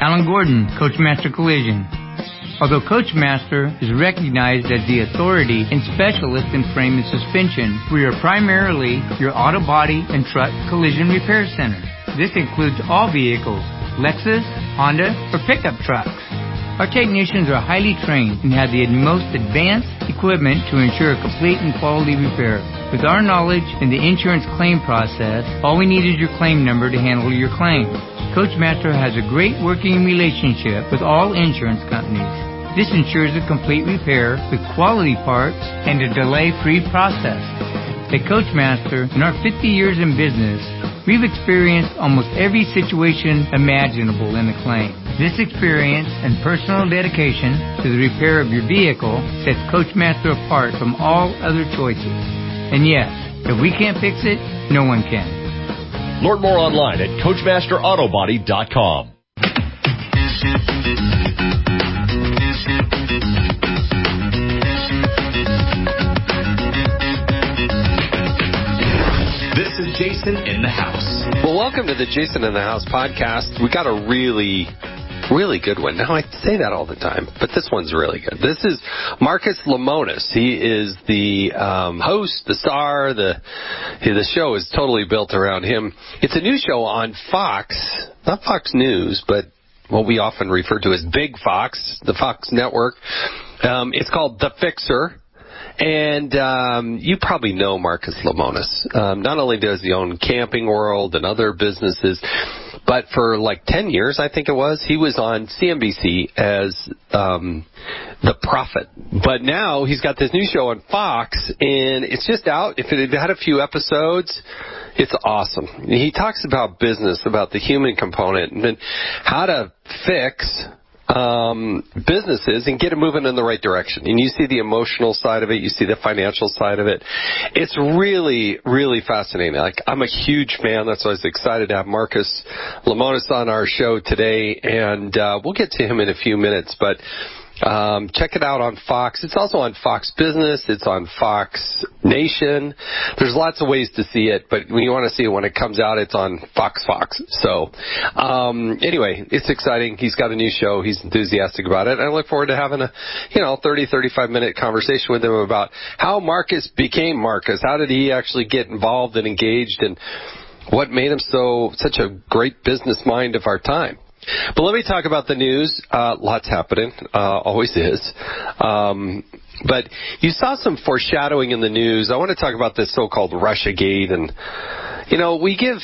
Alan Gordon, Coachmaster Collision. Although Coachmaster is recognized as the authority and specialist in frame and suspension, we are primarily your auto body and truck collision repair center. This includes all vehicles, Lexus, Honda, or pickup trucks. Our technicians are highly trained and have the most advanced equipment to ensure a complete and quality repair. With our knowledge in the insurance claim process, all we need is your claim number to handle your claim. Coachmaster has a great working relationship with all insurance companies. This ensures a complete repair with quality parts and a delay-free process. At Coachmaster, in our 50 years in business, we've experienced almost every situation imaginable in a claim. This experience and personal dedication to the repair of your vehicle sets Coachmaster apart from all other choices. And yes, if we can't fix it, no one can. Learn more online at CoachmasterAutobody.com. This is Jason in the House. Well, welcome to the Jason in the House podcast. We got a really good one. Now, I say that all the time, but this one's really good. This is Marcus Lemonis. He is the host, the star. The show is totally built around him. It's a new show on Fox, not Fox News, but what we often refer to as Big Fox, the Fox network. It's called The Fixer. And you probably know Marcus Lemonis. Not only does he own Camping World and other businesses, but for like 10 years, I think it was, he was on CNBC as The Prophet. But now he's got this new show on Fox, and it's just out. If it had a few episodes, it's awesome. He talks about business, about the human component, and how to fix businesses and get them moving in the right direction. And you see the emotional side of it, you see the financial side of it. It's really, really fascinating. Like, I'm a huge fan. That's why I was excited to have Marcus Lemonis on our show today, and we'll get to him in a few minutes. But check it out on Fox. It's also on Fox Business. It's on Fox Nation. There's lots of ways to see it, but when you want to see it when it comes out, it's on Fox. So anyway, it's exciting. He's got a new show. He's enthusiastic about it. I look forward to having a 35-minute conversation with him about how Marcus became Marcus. How did he actually get involved and engaged, and what made him such a great business mind of our time. But let me talk about the news. Lots happening. Always is. But you saw some foreshadowing in the news. I want to talk about this so-called Russiagate. And, we give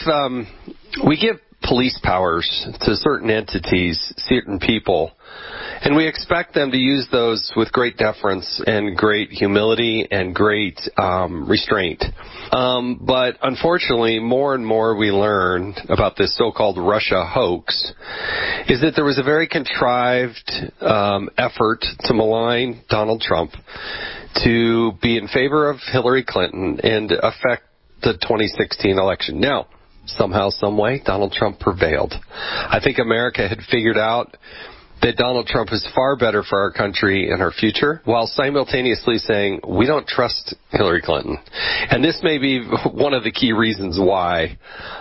police powers to certain entities, certain people, and we expect them to use those with great deference and great humility and great restraint. But unfortunately, more and more we learn about this so-called Russia hoax is that there was a very contrived effort to malign Donald Trump, to be in favor of Hillary Clinton and affect the 2016 election. Now, somehow, some way, Donald Trump prevailed. I think America had figured out that Donald Trump is far better for our country and our future, while simultaneously saying, we don't trust Hillary Clinton. And this may be one of the key reasons why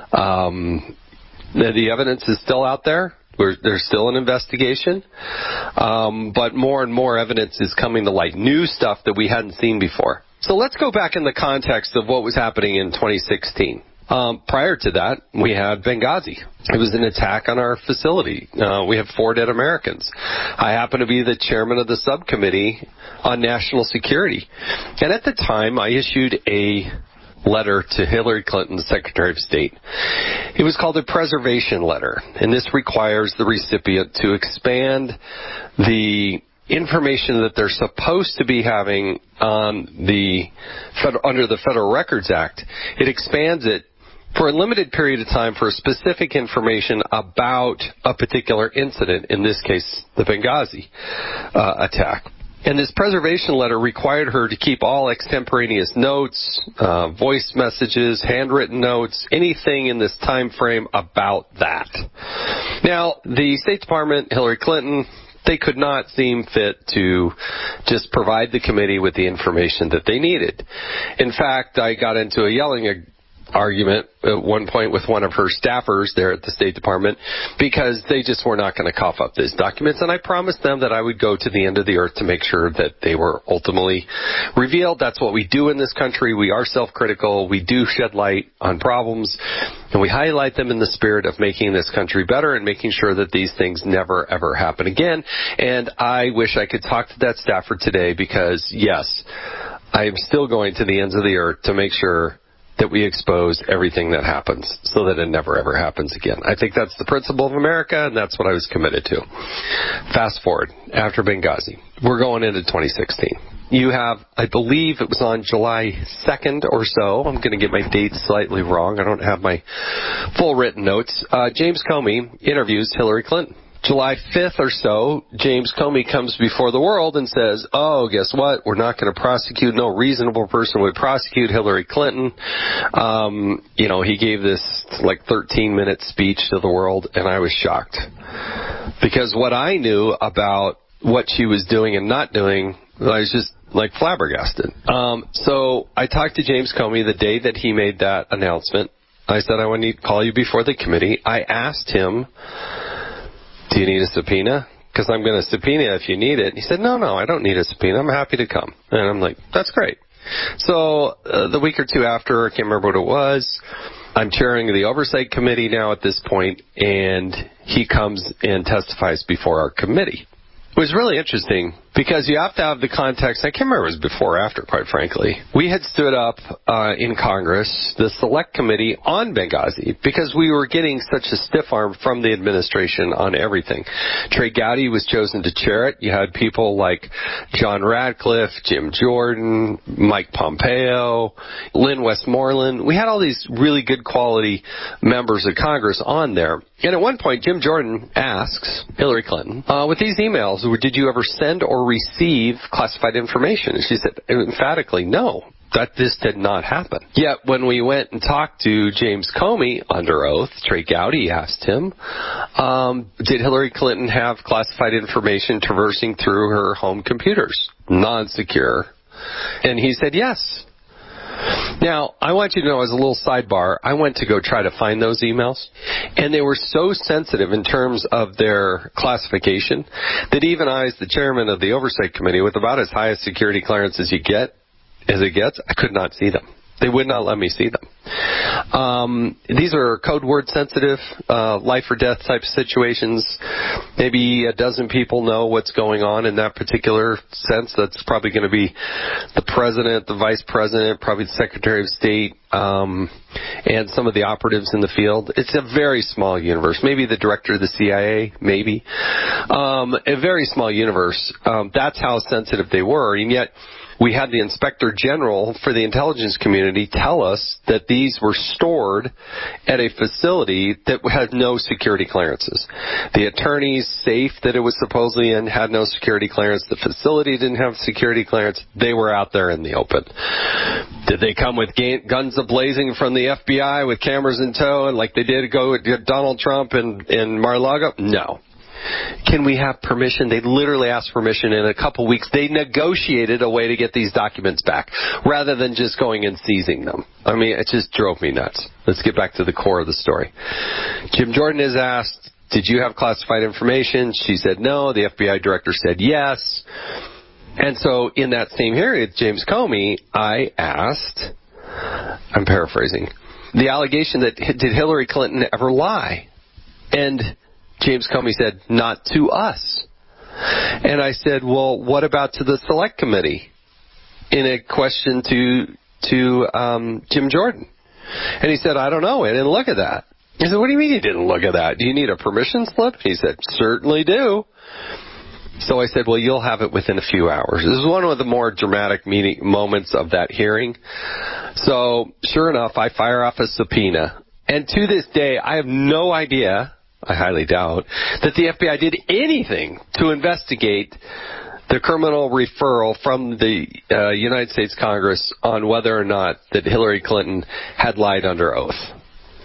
the evidence is still out there. There's still an investigation, but more and more evidence is coming to light, new stuff that we hadn't seen before. So let's go back in the context of what was happening in 2016. Prior to that, we had Benghazi. It was an attack on our facility. We have 4 dead Americans. I happen to be the chairman of the subcommittee on national security. And at the time, I issued a letter to Hillary Clinton's Secretary of State. It was called a preservation letter, and this requires the recipient to expand the information that they're supposed to be having on under the Federal Records Act. It expands it for a limited period of time for specific information about a particular incident, in this case, the Benghazi attack. And this preservation letter required her to keep all extemporaneous notes, voice messages, handwritten notes, anything in this time frame about that. Now, the State Department, Hillary Clinton, they could not seem fit to just provide the committee with the information that they needed. In fact, I got into a yelling argument at one point with one of her staffers there at the State Department because they just were not going to cough up these documents. And I promised them that I would go to the end of the earth to make sure that they were ultimately revealed. That's what we do in this country. We are self-critical. We do shed light on problems, and we highlight them in the spirit of making this country better and making sure that these things never, ever happen again. And I wish I could talk to that staffer today because, yes, I am still going to the ends of the earth to make sure that we expose everything that happens so that it never, ever happens again. I think that's the principle of America, and that's what I was committed to. Fast forward, after Benghazi, we're going into 2016. You have, I believe it was on July 2nd or so. I'm going to get my dates slightly wrong. I don't have my full written notes. James Comey interviews Hillary Clinton. July 5th or so, James Comey comes before the world and says, oh, guess what? We're not going to prosecute. No reasonable person would prosecute Hillary Clinton. He gave this 13-minute speech to the world, and I was shocked. Because what I knew about what she was doing and not doing, I was just flabbergasted. So I talked to James Comey the day that he made that announcement. I said, I want to call you before the committee. I asked him, do you need a subpoena? Because I'm going to subpoena if you need it. He said, no, I don't need a subpoena. I'm happy to come. And I'm like, that's great. So the week or two after, I can't remember what it was, I'm chairing the Oversight Committee now at this point, and he comes and testifies before our committee. It was really interesting because you have to have the context. I can't remember if it was before or after, quite frankly. We had stood up in Congress the Select Committee on Benghazi because we were getting such a stiff arm from the administration on everything. Trey Gowdy was chosen to chair it. You had people like John Radcliffe, Jim Jordan, Mike Pompeo, Lynn Westmoreland. We had all these really good quality members of Congress on there. And at one point, Jim Jordan asks Hillary Clinton, with these emails, did you ever send or receive classified information? And she said emphatically, no, that this did not happen. Yet when we went and talked to James Comey under oath, Trey Gowdy asked him, did Hillary Clinton have classified information traversing through her home computers, non-secure? And he said yes. Now, I want you to know, as a little sidebar, I went to go try to find those emails, and they were so sensitive in terms of their classification that even I, as the chairman of the Oversight Committee, with about as high a security clearance as it gets, I could not see them. They would not let me see them. These are code word sensitive, life or death type situations. Maybe a dozen people know what's going on in that particular sense. That's probably going to be the president, the vice president, probably the secretary of state, and some of the operatives in the field. It's a very small universe. Maybe the director of the CIA, maybe. A very small universe. That's how sensitive they were, and yet we had the Inspector General for the intelligence community tell us that these were stored at a facility that had no security clearances. The attorney's safe that it was supposedly in had no security clearance. The facility didn't have security clearance. They were out there in the open. Did they come with guns a-blazing from the FBI with cameras in tow and like they did go with Donald Trump in Mar-a-Lago? No. Can we have permission? They literally asked permission. In a couple weeks, they negotiated a way to get these documents back rather than just going and seizing them. I mean, it just drove me nuts. Let's get back to the core of the story. Jim Jordan is asked, did you have classified information? She said no. The FBI director said yes. And so in that same hearing with James Comey, I asked, I'm paraphrasing, the allegation that did Hillary Clinton ever lie? And James Comey said, not to us. And I said, well, what about to the Select Committee? In a question to Jim Jordan. And he said, I don't know. I didn't look at that. I said, what do you mean you didn't look at that? Do you need a permission slip? He said, certainly do. So I said, well, you'll have it within a few hours. This is one of the more dramatic moments of that hearing. So sure enough, I fire off a subpoena. And to this day, I have no idea, I highly doubt, that the FBI did anything to investigate the criminal referral from the United States Congress on whether or not that Hillary Clinton had lied under oath.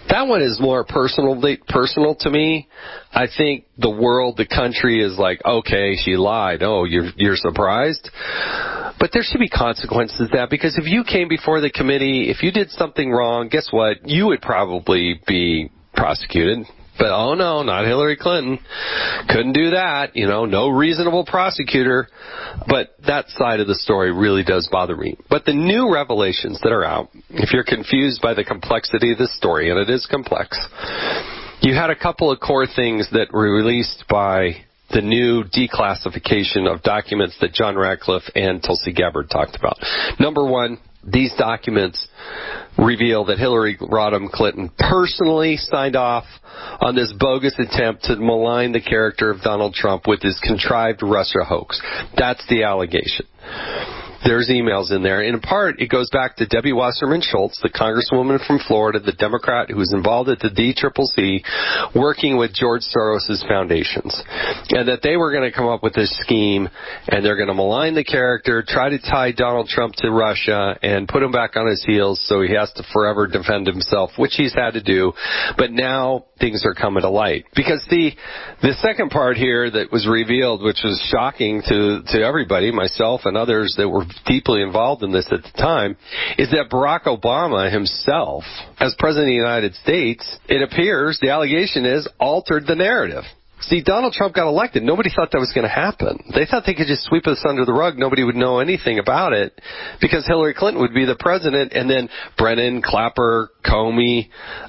That one is more personal to me. I think the world, the country is like, okay, she lied. Oh, you're surprised? But there should be consequences to that, because if you came before the committee, if you did something wrong, guess what? You would probably be prosecuted. But, oh no, not Hillary Clinton. Couldn't do that. No reasonable prosecutor. But that side of the story really does bother me. But the new revelations that are out, if you're confused by the complexity of this story, and it is complex, you had a couple of core things that were released by the new declassification of documents that John Ratcliffe and Tulsi Gabbard talked about. Number one, these documents reveal that Hillary Rodham Clinton personally signed off on this bogus attempt to malign the character of Donald Trump with his contrived Russia hoax. That's the allegation. There's emails in there. In part, it goes back to Debbie Wasserman Schultz, the congresswoman from Florida, the Democrat who was involved at the DCCC, working with George Soros' foundations. And that they were going to come up with this scheme, and they're going to malign the character, try to tie Donald Trump to Russia, and put him back on his heels so he has to forever defend himself, which he's had to do. But now things are coming to light. Because the second part here that was revealed, which was shocking to everybody, myself and others that were deeply involved in this at the time, is that Barack Obama himself, as President of the United States, it appears, the allegation is, altered the narrative. See, Donald Trump got elected. Nobody thought that was going to happen. They thought they could just sweep us under the rug. Nobody would know anything about it because Hillary Clinton would be the president, and then Brennan, Clapper, Comey,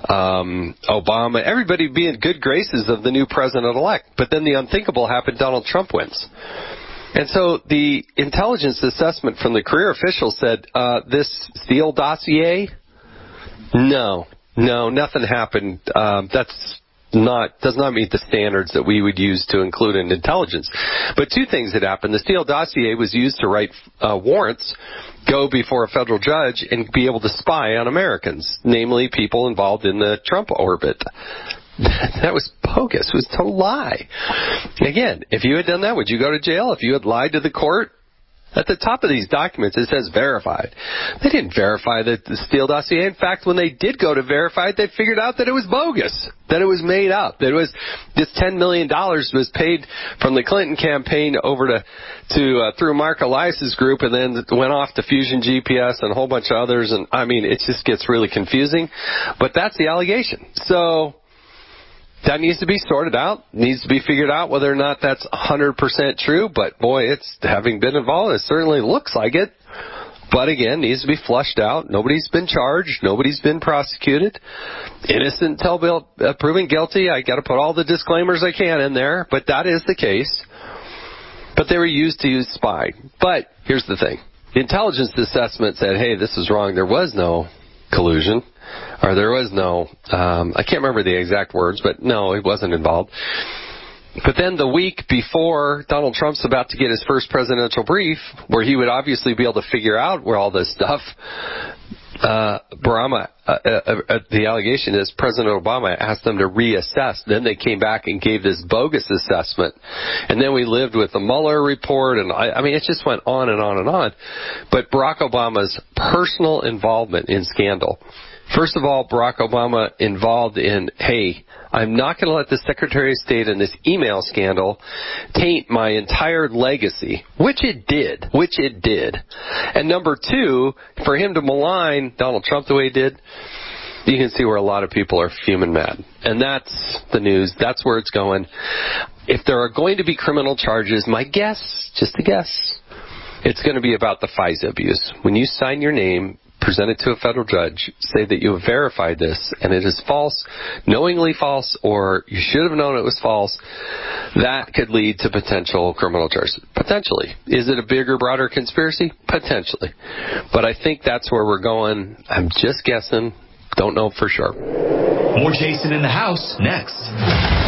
Obama, everybody would be in good graces of the new president-elect. But then the unthinkable happened. Donald Trump wins. And so the intelligence assessment from the career official said, this Steele dossier, no, nothing happened. Does not meet the standards that we would use to include in intelligence. But two things had happened. The Steele dossier was used to write warrants, go before a federal judge, and be able to spy on Americans, namely people involved in the Trump orbit. That was bogus. It was a total lie. Again, if you had done that, would you go to jail? If you had lied to the court? At the top of these documents, it says verified. They didn't verify the Steele dossier. In fact, when they did go to verify it, they figured out that it was bogus, that it was made up, that it was this $10 million was paid from the Clinton campaign over to through Mark Elias's group, and then went off to Fusion GPS and a whole bunch of others. And I mean, it just gets really confusing. But that's the allegation. So that needs to be sorted out, needs to be figured out whether or not that's 100% true. But boy, it's having been involved, it certainly looks like it. But again, needs to be flushed out. Nobody's been charged. Nobody's been prosecuted. Innocent until proven guilty. I got to put all the disclaimers I can in there, but that is the case. But they were used to use spy. But here's the thing. The intelligence assessment said, hey, this is wrong. There was no collusion. Or there was no, I can't remember the exact words, but no, it wasn't involved. But then the week before Donald Trump's about to get his first presidential brief, where he would obviously be able to figure out where all this stuff, the allegation is President Obama asked them to reassess. Then they came back and gave this bogus assessment. And then we lived with the Mueller report, and I mean, it just went on and on and on. But Barack Obama's personal involvement in scandal. First of all, Barack Obama involved in, hey, I'm not going to let the Secretary of State and this email scandal taint my entire legacy, which it did. And number two, for him to malign Donald Trump the way he did, you can see where a lot of people are fuming mad. And that's the news. That's where it's going. If there are going to be criminal charges, my guess, just a guess, it's going to be about the FISA abuse. When you sign your name, present it to a federal judge, say that you have verified this and it is false, knowingly false, or you should have known it was false, that could lead to potential criminal charges. Potentially. Is it a bigger, broader conspiracy? Potentially. But I think that's where we're going. I'm just guessing. Don't know for sure. More Jason in the House next.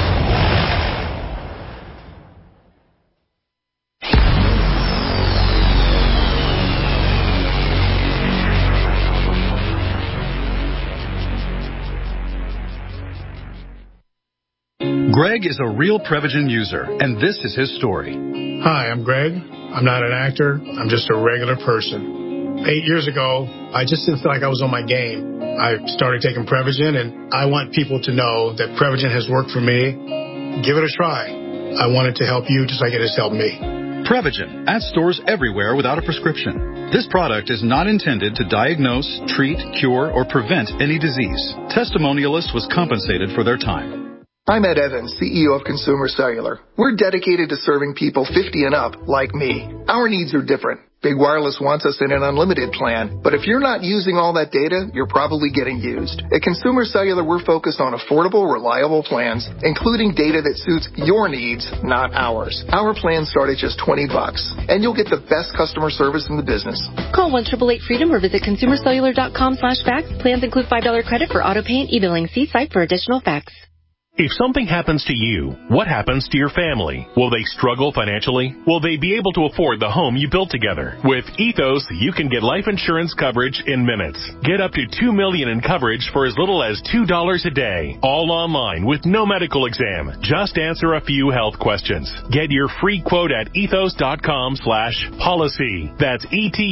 Greg is a real Prevagen user, and this is his story. Hi, I'm Greg. I'm not an actor. I'm just a regular person. 8 years ago, I just didn't feel like I was on my game. I started taking Prevagen, and I want people to know that Prevagen has worked for me. Give it a try. I want it to help you just like it has helped me. Prevagen, at stores everywhere without a prescription. This product is not intended to diagnose, treat, cure, or prevent any disease. Testimonialist was compensated for their time. I'm Ed Evans, CEO of Consumer Cellular. We're dedicated to serving people 50 and up like me. Our needs are different. Big Wireless wants us in an unlimited plan, but if you're not using all that data, you're probably getting used. At Consumer Cellular, we're focused on affordable, reliable plans, including data that suits your needs, not ours. Our plans start at just $20, and you'll get the best customer service in the business. Call 1-888-FREEDOM or visit consumercellular.com/facts. Plans include $5 credit for auto pay and e-billing. See site for additional facts. If something happens to you, what happens to your family? Will they struggle financially? Will they be able to afford the home you built together? With Ethos, you can get life insurance coverage in minutes. Get up to $2 million in coverage for as little as $2 a day. All online with no medical exam. Just answer a few health questions. Get your free quote at ethos.com/policy. That's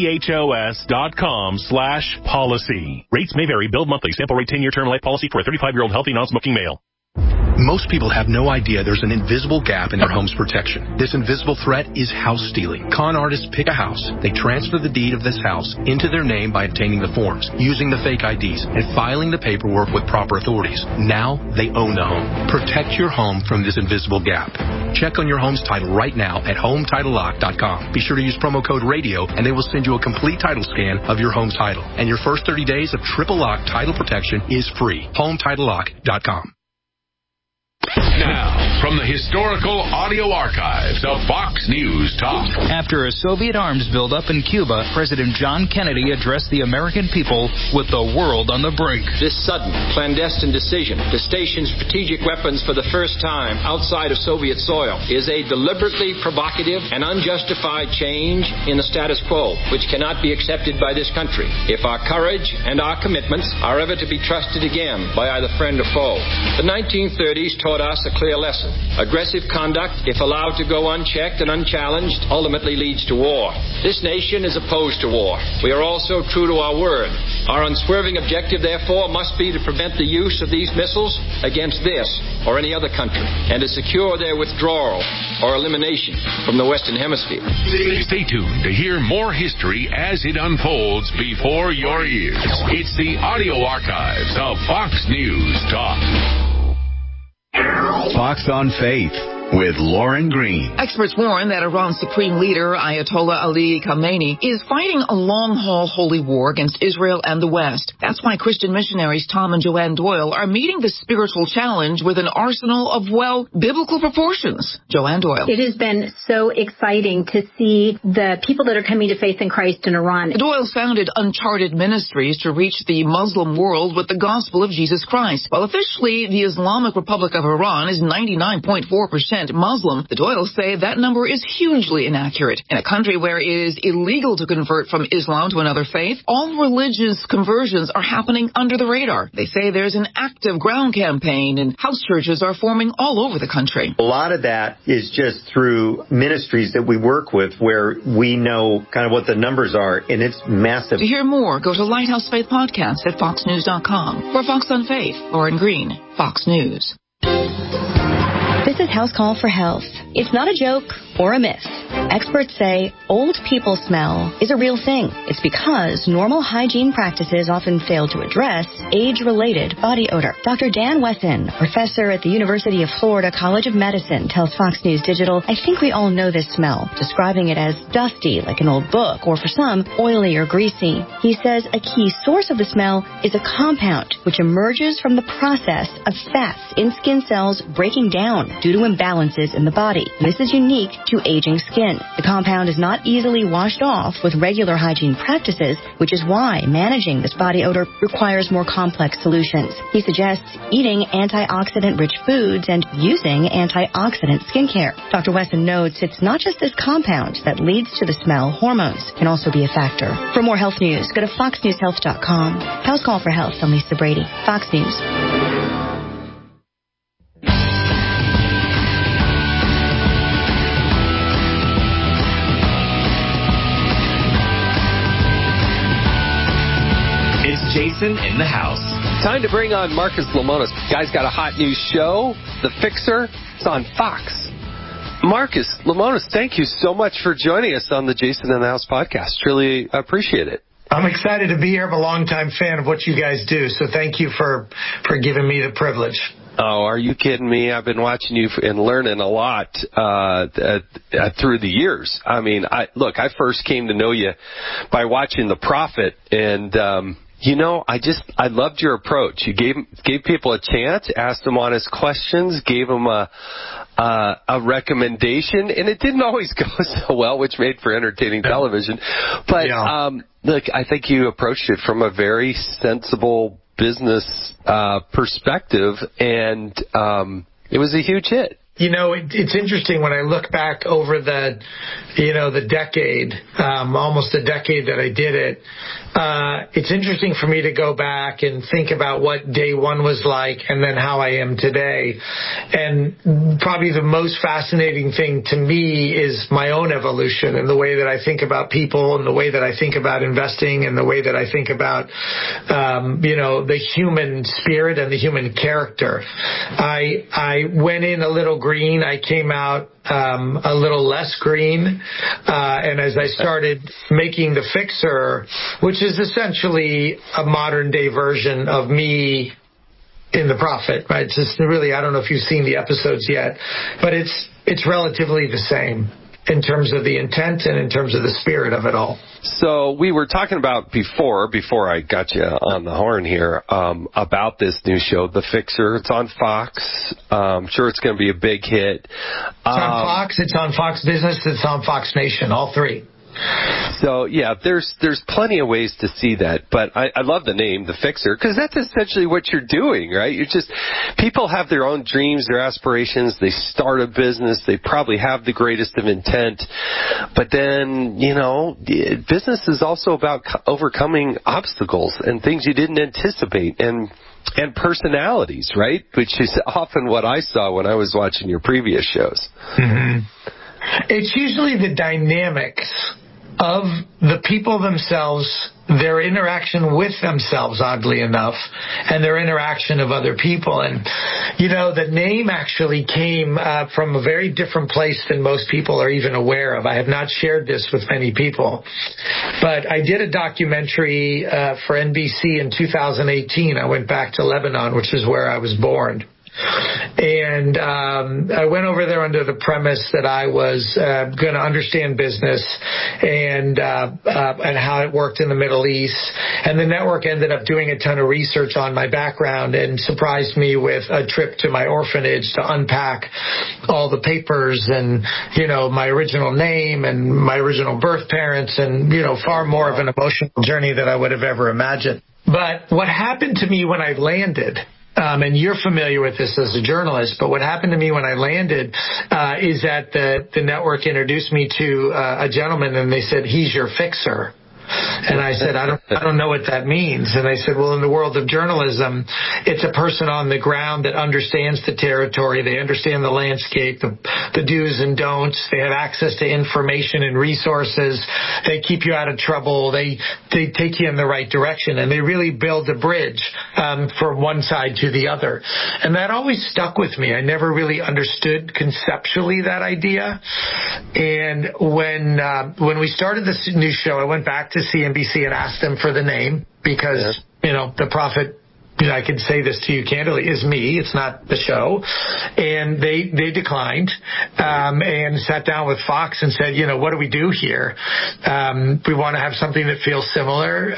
ethos.com/policy. Rates may vary. Billed monthly. Sample rate 10-year term life policy for a 35-year-old healthy non-smoking male. Most people have no idea there's an invisible gap in their home's protection. This invisible threat is house stealing. Con artists pick a house. They transfer the deed of this house into their name by obtaining the forms, using the fake IDs, and filing the paperwork with proper authorities. Now they own the home. Protect your home from this invisible gap. Check on your home's title right now at HomeTitleLock.com. Be sure to use promo code RADIO, and they will send you a complete title scan of your home's title. And your first 30 days of triple lock title protection is free. HomeTitleLock.com. Now, from the historical audio archives of Fox News Talk. After a Soviet arms buildup in Cuba, President John Kennedy addressed the American people with the world on the brink. This sudden, clandestine decision to station strategic weapons for the first time outside of Soviet soil is a deliberately provocative and unjustified change in the status quo, which cannot be accepted by this country if our courage and our commitments are ever to be trusted again by either friend or foe. The 1930s taught us a clear lesson. Aggressive conduct, if allowed to go unchecked and unchallenged, ultimately leads to war. This nation is opposed to war. We are also true to our word. Our unswerving objective, therefore, must be to prevent the use of these missiles against this or any other country, and to secure their withdrawal or elimination from the Western Hemisphere. Stay tuned to hear more history as it unfolds before your ears. It's the audio archives of Fox News Talk. Fox on Faith with Lauren Green. Experts warn that Iran's supreme leader, Ayatollah Ali Khamenei, is fighting a long-haul holy war against Israel and the West. That's why Christian missionaries Tom and Joanne Doyle are meeting the spiritual challenge with an arsenal of, well, biblical proportions. Joanne Doyle. It has been so exciting to see the people that are coming to faith in Christ in Iran. Doyle founded Uncharted Ministries to reach the Muslim world with the gospel of Jesus Christ. While officially the Islamic Republic of Iran is 99.4% Muslim, the Doyles say that number is hugely inaccurate. In a country where it is illegal to convert from Islam to another faith, all religious conversions are happening under the radar. They say there's an active ground campaign and house churches are forming all over the country. A lot of that is just through ministries that we work with where we know kind of what the numbers are, and it's massive. To hear more, go to Lighthouse Faith Podcast at foxnews.com. For Fox on Faith, Lauren Green, Fox News. This is House Call for Health. It's not a joke or a myth. Experts say old people smell is a real thing. It's because normal hygiene practices often fail to address age-related body odor. Dr. Dan Wesson, professor at the University of Florida College of Medicine, tells Fox News Digital, I think we all know this smell, describing it as dusty, like an old book, or for some, oily or greasy. He says a key source of the smell is a compound which emerges from the process of fats in skin cells breaking down due to imbalances in the body. This is unique to aging skin. The compound is not easily washed off with regular hygiene practices, which is why managing this body odor requires more complex solutions. He suggests eating antioxidant-rich foods and using antioxidant skincare. Dr. Wesson notes it's not just this compound that leads to the smell. Hormones can also be a factor. For more health news, go to foxnewshealth.com. House Call for Health. I'm Lisa Brady. Fox News. Jason in the House. Time to bring on Marcus Lemonis. Guy's got a hot new show, The Fixer. It's on Fox. Marcus Lemonis, thank you so much for joining us on the Jason in the House podcast. Really appreciate it. I'm excited to be here. I'm a longtime fan of what you guys do, so thank you for giving me the privilege. Oh, are you kidding me? I've been watching you and learning a lot through the years. I mean, I first came to know you by watching The Prophet, and I loved your approach. You gave people a chance, asked them honest questions, gave them a recommendation, and it didn't always go so well, which made for entertaining television. But I think you approached it from a very sensible business perspective, and it was a huge hit. It's interesting when I look back over the decade, almost a decade that I did it. It's interesting for me to go back and think about what day one was like and then how I am today. And probably the most fascinating thing to me is my own evolution and the way that I think about people and the way that I think about investing and the way that I think about, the human spirit and the human character. I went in a little green. I came out a little less green. And as I started making The Fixer, which is essentially a modern day version of me in The Prophet, right? It's just really, I don't know if you've seen the episodes yet, but it's relatively the same in terms of the intent and in terms of the spirit of it all. So we were talking about before I got you on the horn here, about this new show, The Fixer. It's on Fox. I'm sure it's going to be a big hit. It's on Fox. It's on Fox Business. It's on Fox Nation. All three. So, yeah, there's plenty of ways to see that, but I love the name, The Fixer, because that's essentially what you're doing, right? People have their own dreams, their aspirations, they start a business, they probably have the greatest of intent, but then, business is also about overcoming obstacles and things you didn't anticipate, and personalities, right? Which is often what I saw when I was watching your previous shows. Mm-hmm. It's usually the dynamics of the people themselves, their interaction with themselves, oddly enough, and their interaction of other people. And, the name actually came from a very different place than most people are even aware of. I have not shared this with many people, but I did a documentary for NBC in 2018. I went back to Lebanon, which is where I was born. And I went over there under the premise that I was going to understand business and how it worked in the Middle East. And the network ended up doing a ton of research on my background and surprised me with a trip to my orphanage to unpack all the papers and, my original name and my original birth parents and, far more of an emotional journey than I would have ever imagined. But what happened to me when I landed, and you're familiar with this as a journalist, but what happened to me when I landed is that the network introduced me to a gentleman, and they said, "He's your fixer." And I said, I don't know what that means. And they said, well, in the world of journalism, it's a person on the ground that understands the territory. They understand the landscape, the do's and don'ts. They have access to information and resources. They keep you out of trouble. They take you in the right direction. And they really build a bridge from one side to the other. And that always stuck with me. I never really understood conceptually that idea. And when we started this new show, I went back to CNBC and asked them for the name because, The Prophet, I can say this to you candidly, is me. It's not the show. And they declined and sat down with Fox and said, what do we do here? We want to have something that feels similar.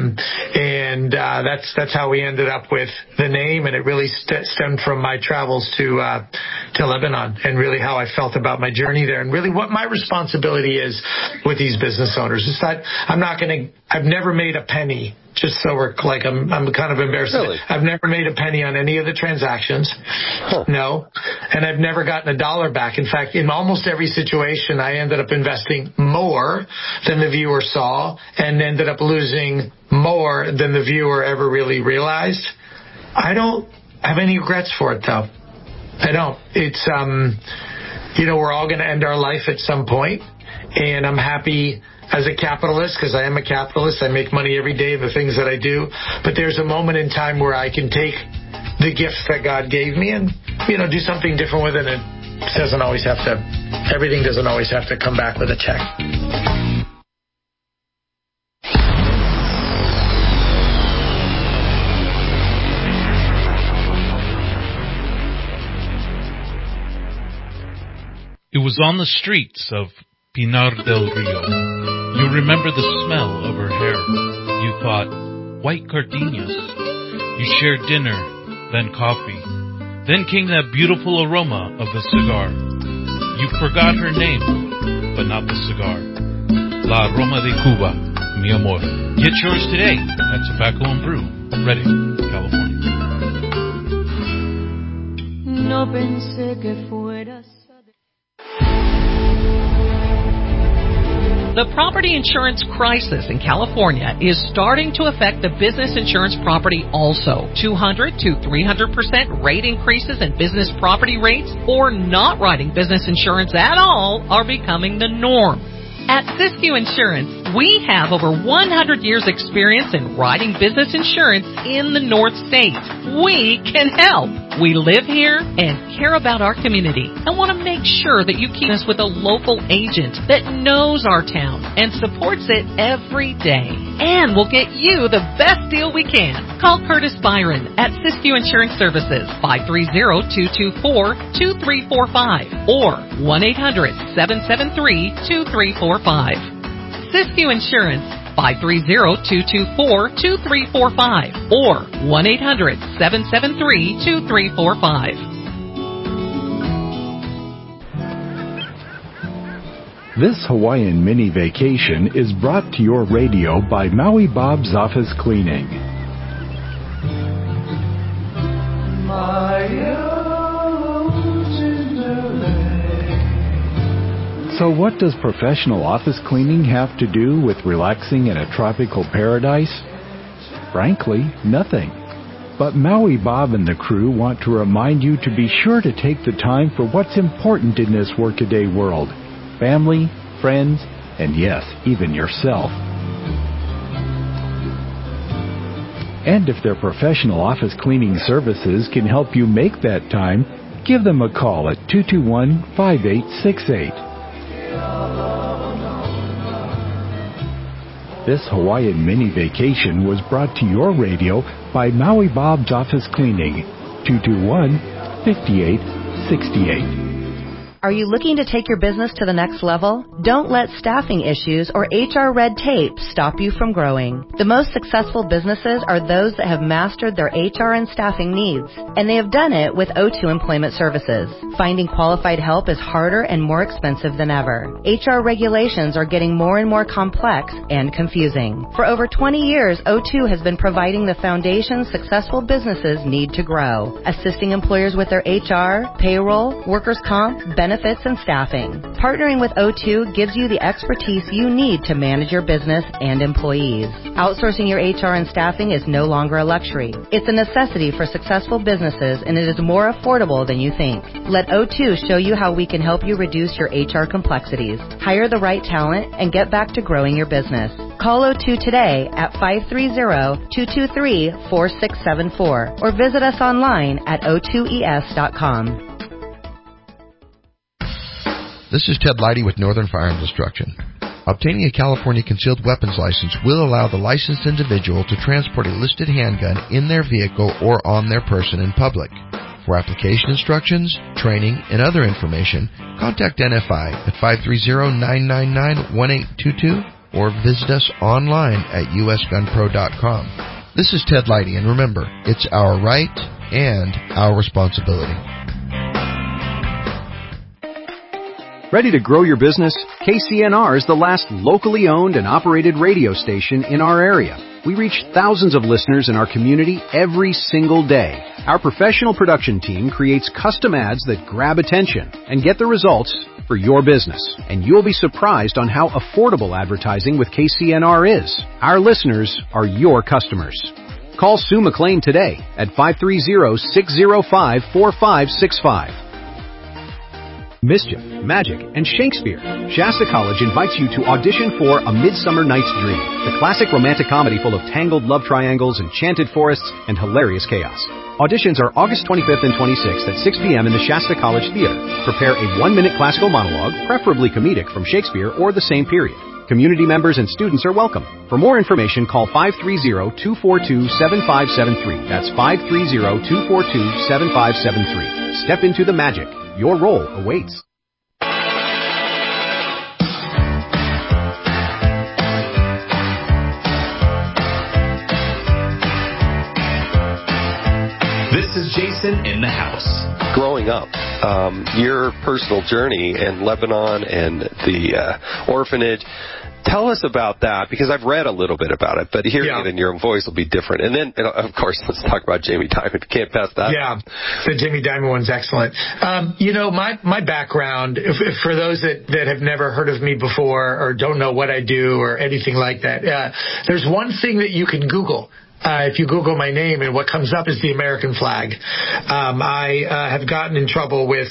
And that's how we ended up with the name. And it really stemmed from my travels to Lebanon and really how I felt about my journey there and really what my responsibility is with these business owners. It's that I've never made a penny. Just so we're I'm kind of embarrassed. Really? I've never made a penny on any of the transactions. Huh. No. And I've never gotten $1 back. In fact, in almost every situation, I ended up investing more than the viewer saw and ended up losing more than the viewer ever really realized. I don't have any regrets for it, though. I don't. It's, we're all going to end our life at some point, and I'm happy as a capitalist, because I am a capitalist. I make money every day, the things that I do. But there's a moment in time where I can take the gifts that God gave me and, do something different with it. It doesn't always have to, everything doesn't always have to come back with a check. It was on the streets of Pinar del Rio. You remember the smell of her hair. You thought, white gardenias. You shared dinner, then coffee. Then came that beautiful aroma of the cigar. You forgot her name, but not the cigar. La Aroma de Cuba, mi amor. Get yours today at Tobacco and Brew, Redding, California. No pensé que fueras. The property insurance crisis in California is starting to affect the business insurance property also. 200 to 300% rate increases in business property rates or not writing business insurance at all are becoming the norm. At Siskiyou Insurance, we have over 100 years experience in writing business insurance in the North States. We can help. We live here and care about our community and want to make sure that you keep us with a local agent that knows our town and supports it every day. And we'll get you the best deal we can. Call Curtis Byron at Siskiyou Insurance Services, 530-224-2345 or 1-800-773-2345. Siskiyou Insurance, 530-224-2345 or 1-800-773-2345. This Hawaiian mini vacation is brought to your radio by Maui Bob's Office Cleaning. So what does professional office cleaning have to do with relaxing in a tropical paradise? Frankly, nothing. But Maui Bob and the crew want to remind you to be sure to take the time for what's important in this workaday world. Family, friends, and yes, even yourself. And if their professional office cleaning services can help you make that time, give them a call at 221-5868. This Hawaiian mini vacation was brought to your radio by Maui Bob's Office Cleaning, 221-5868. Are you looking to take your business to the next level? Don't let staffing issues or HR red tape stop you from growing. The most successful businesses are those that have mastered their HR and staffing needs, and they have done it with O2 Employment Services. Finding qualified help is harder and more expensive than ever. HR regulations are getting more and more complex and confusing. For over 20 years, O2 has been providing the foundation successful businesses need to grow, assisting employers with their HR, payroll, workers' comp, benefits, and staffing. Partnering with O2 gives you the expertise you need to manage your business and employees. Outsourcing your HR and staffing is no longer a luxury. It's a necessity for successful businesses, and it is more affordable than you think. Let O2 show you how we can help you reduce your HR complexities, hire the right talent, and get back to growing your business. Call O2 today at 530-223-4674 or visit us online at o2es.com. This is Ted Leidy with Northern Firearms Instruction. Obtaining a California concealed weapons license will allow the licensed individual to transport a listed handgun in their vehicle or on their person in public. For application instructions, training, and other information, contact NFI at 530-999-1822 or visit us online at usgunpro.com. This is Ted Leidy, and remember, it's our right and our responsibility. Ready to grow your business? KCNR is the last locally owned and operated radio station in our area. We reach thousands of listeners in our community every single day. Our professional production team creates custom ads that grab attention and get the results for your business. And you'll be surprised on how affordable advertising with KCNR is. Our listeners are your customers. Call Sue McLean today at 530-605-4565. Mischief, Magic, and Shakespeare. Shasta College invites you to audition for A Midsummer Night's Dream, the classic romantic comedy full of tangled love triangles, enchanted forests, and hilarious chaos. Auditions are August 25th and 26th at 6 p.m. in the Shasta College Theater. Prepare a 1-minute classical monologue, preferably comedic, from Shakespeare or the same period. Community members and students are welcome. For more information, call 530-242-7573. That's 530-242-7573. Step into the magic. Your role awaits. This is Jason in the house. Growing up, your personal journey in Lebanon and the orphanage. Tell us about that, because I've read a little bit about it, but hearing it in your own voice will be different. And then, of course, let's talk about Jamie Dimon. Can't pass that. Yeah, the Jamie Dimon one's excellent. My background, for those that have never heard of me before or don't know what I do or anything like that, there's one thing that you can Google. If you Google my name, and what comes up is the American flag. I have gotten in trouble with,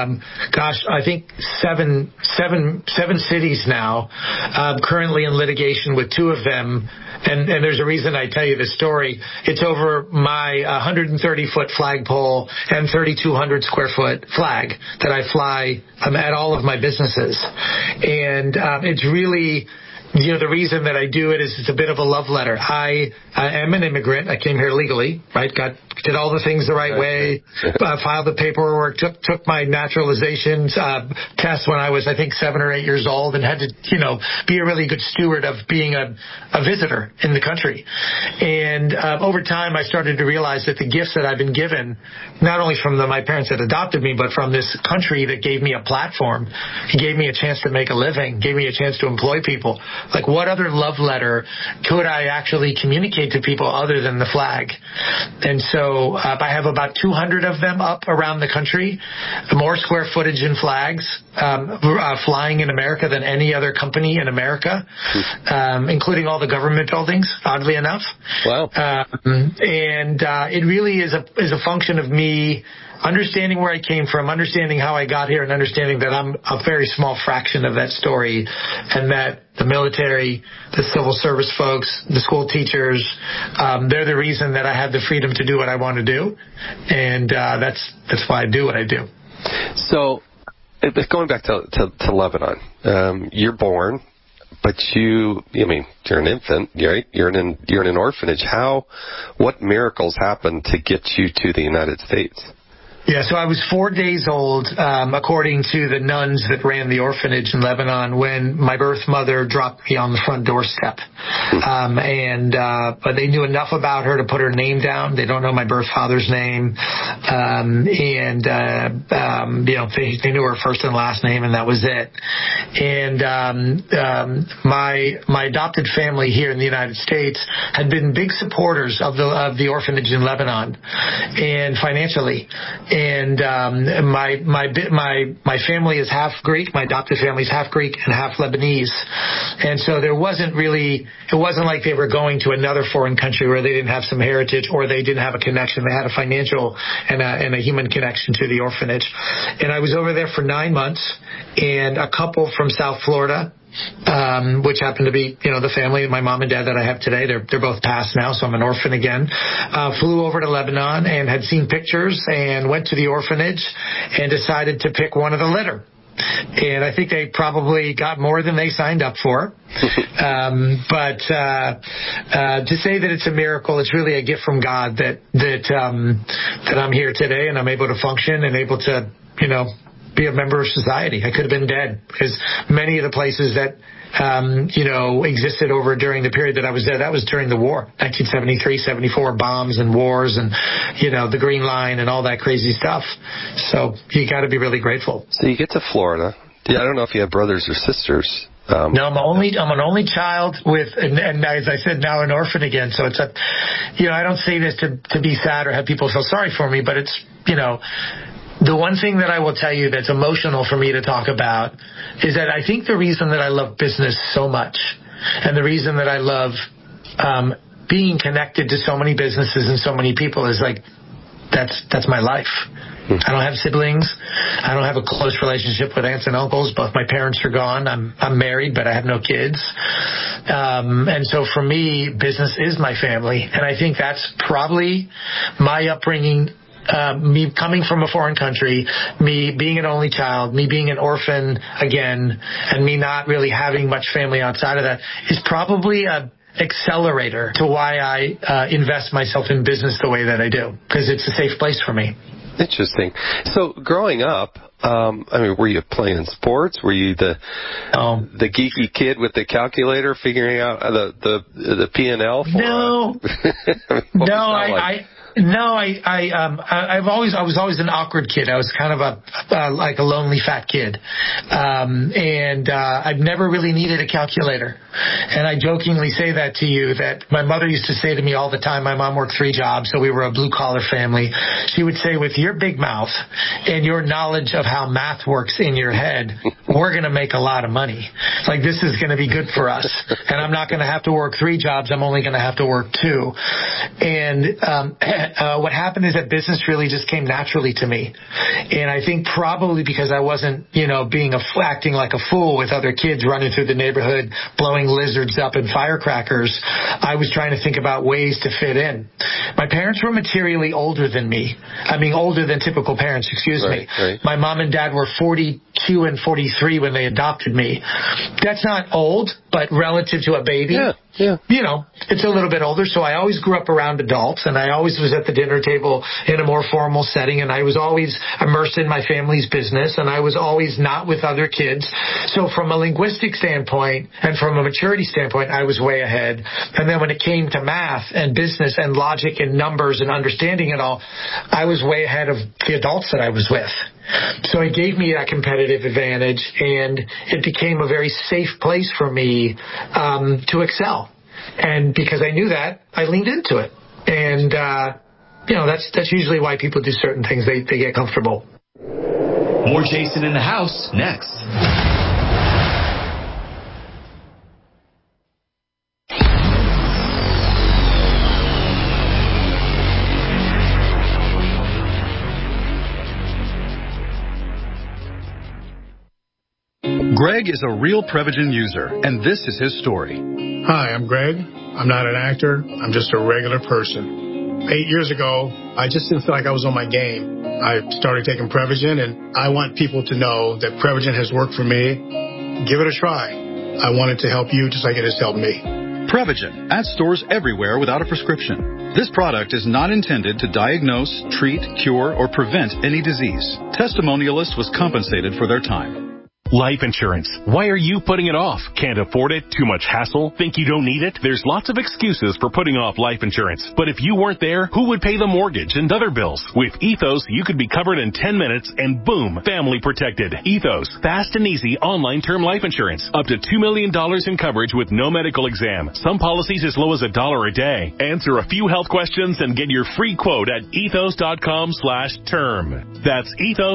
I think seven cities now, currently in litigation with 2 of them. And there's a reason I tell you this story. It's over my 130-foot flagpole and 3,200 square foot flag that I fly at all of my businesses. And it's really... the reason that I do it is it's a bit of a love letter. I am an immigrant. I came here legally, right? Did all the things the right way, filed the paperwork, took my naturalization test when I was, I think, 7 or 8 years old, and had to, be a really good steward of being a visitor in the country. And over time, I started to realize that the gifts that I've been given, not only from my parents that adopted me, but from this country that gave me a platform, gave me a chance to make a living, gave me a chance to employ people. Like, what other love letter could I actually communicate to people other than the flag? And so I have about 200 of them up around the country, more square footage in flags, flying in America than any other company in America, including all the government buildings, oddly enough. Wow. It really is a function of me understanding where I came from, understanding how I got here, and understanding that I'm a very small fraction of that story, and that the military, the civil service folks, the school teachers, they're the reason that I have the freedom to do what I want to do, and that's why I do what I do. So, going back to Lebanon, you're born, but you're an infant, right? You're in an orphanage. What miracles happened to get you to the United States? Yeah, so I was 4 days old, according to the nuns that ran the orphanage in Lebanon, when my birth mother dropped me on the front doorstep. But they knew enough about her to put her name down. They don't know my birth father's name. They knew her first and last name, and that was it. And my adopted family here in the United States had been big supporters of the orphanage in Lebanon, and financially. And my family is half Greek. My adopted family is half Greek and half Lebanese. And so it wasn't like they were going to another foreign country where they didn't have some heritage or they didn't have a connection. They had a financial and a human connection to the orphanage. And I was over there for 9 months, and a couple from South Florida, which happened to be, the family, my mom and dad that I have today. They're both passed now, so I'm an orphan again. Flew over to Lebanon and had seen pictures and went to the orphanage and decided to pick one of the litter. And I think they probably got more than they signed up for. But to say that it's a miracle, it's really a gift from God that I'm here today and I'm able to function and able to, be a member of society. I could have been dead, because many of the places that existed over during the period that I was there, that was during the war, 1973, 74, bombs and wars and, the Green Line and all that crazy stuff. So you got to be really grateful. So you get to Florida. I don't know if you have brothers or sisters. No, I'm an only child with, and as I said, now an orphan again. So it's I don't say this to be sad or have people feel sorry for me, but it's, the one thing that I will tell you that's emotional for me to talk about is that I think the reason that I love business so much, and the reason that I love being connected to so many businesses and so many people, is like that's my life. I don't have siblings. I don't have a close relationship with aunts and uncles. Both my parents are gone. I'm married, but I have no kids. And so for me, business is my family. And I think that's probably my upbringing. Me coming from a foreign country, me being an only child, me being an orphan again, and me not really having much family outside of that is probably a accelerator to why I invest myself in business the way that I do, because it's a safe place for me. Interesting. So growing up, were you playing sports? Were you the geeky kid with the calculator figuring out the P&L for? No. I was always an awkward kid. I was kind of like a lonely fat kid. I've never really needed a calculator. And I jokingly say that to you, that my mother used to say to me all the time, my mom worked 3 jobs, so we were a blue collar family. She would say, with your big mouth and your knowledge of how math works in your head, we're going to make a lot of money. It's like, this is going to be good for us. And I'm not going to have to work 3 jobs. I'm only going to have to work 2. And what happened is that business really just came naturally to me. And I think probably because I wasn't, acting like a fool with other kids running through the neighborhood, blowing lizards up in firecrackers, I was trying to think about ways to fit in. My parents were materially older than me. I mean, older than typical parents, excuse me. Right. My mom and dad were 42 and 43 when they adopted me. That's not old, but relative to a baby, it's a little bit older. So I always grew up around adults, and I always was at the dinner table in a more formal setting, and I was always immersed in my family's business, and I was always not with other kids. So from a linguistic standpoint and from a maturity standpoint, I was way ahead. And then when it came to math and business and logic and numbers and understanding it all, I was way ahead of the adults that I was with. So it gave me that competitive advantage, and it became a very safe place for me to excel. And because I knew that, I leaned into it. And, that's usually why people do certain things. They get comfortable. More Jason in the House next. Greg is a real Prevagen user, and this is his story. Hi, I'm Greg. I'm not an actor. I'm just a regular person. 8 years ago, I just didn't feel like I was on my game. I started taking Prevagen, and I want people to know that Prevagen has worked for me. Give it a try. I want it to help you just like it has helped me. Prevagen, at stores everywhere without a prescription. This product is not intended to diagnose, treat, cure, or prevent any disease. Testimonialist was compensated for their time. Life insurance. Why are you putting it off? Can't afford it? Too much hassle? Think you don't need it? There's lots of excuses for putting off life insurance. But if you weren't there, who would pay the mortgage and other bills? With Ethos, you could be covered in 10 minutes and boom, family protected. Ethos. Fast and easy online term life insurance. Up to $2 million in coverage with no medical exam. Some policies as low as $1 a day. Answer a few health questions and get your free quote at ethos.com/term. That's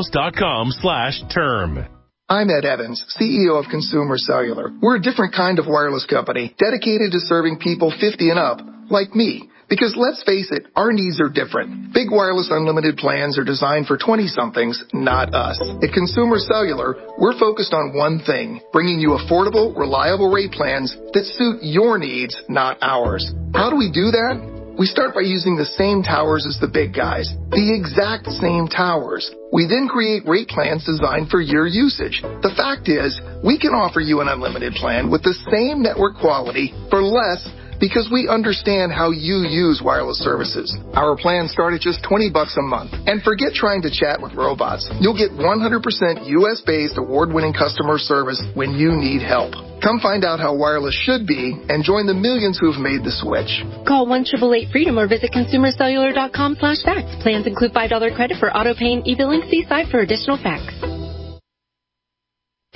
ethos.com/term. I'm Ed Evans, CEO of Consumer Cellular. We're a different kind of wireless company dedicated to serving people 50 and up, like me. Because let's face it, our needs are different. Big wireless unlimited plans are designed for 20-somethings, not us. At Consumer Cellular, we're focused on one thing, bringing you affordable, reliable rate plans that suit your needs, not ours. How do we do that? We start by using the same towers as the big guys, the exact same towers. We then create rate plans designed for your usage. The fact is, we can offer you an unlimited plan with the same network quality for less because we understand how you use wireless services. Our plans start at just $20 a month. And forget trying to chat with robots. You'll get 100% US-based award-winning customer service when you need help. Come find out how wireless should be and join the millions who've made the switch. Call 1-888-FREEDOM or visit consumercellular.com/facts. Plans include $5 credit for auto pay and e-billing. See site for additional facts.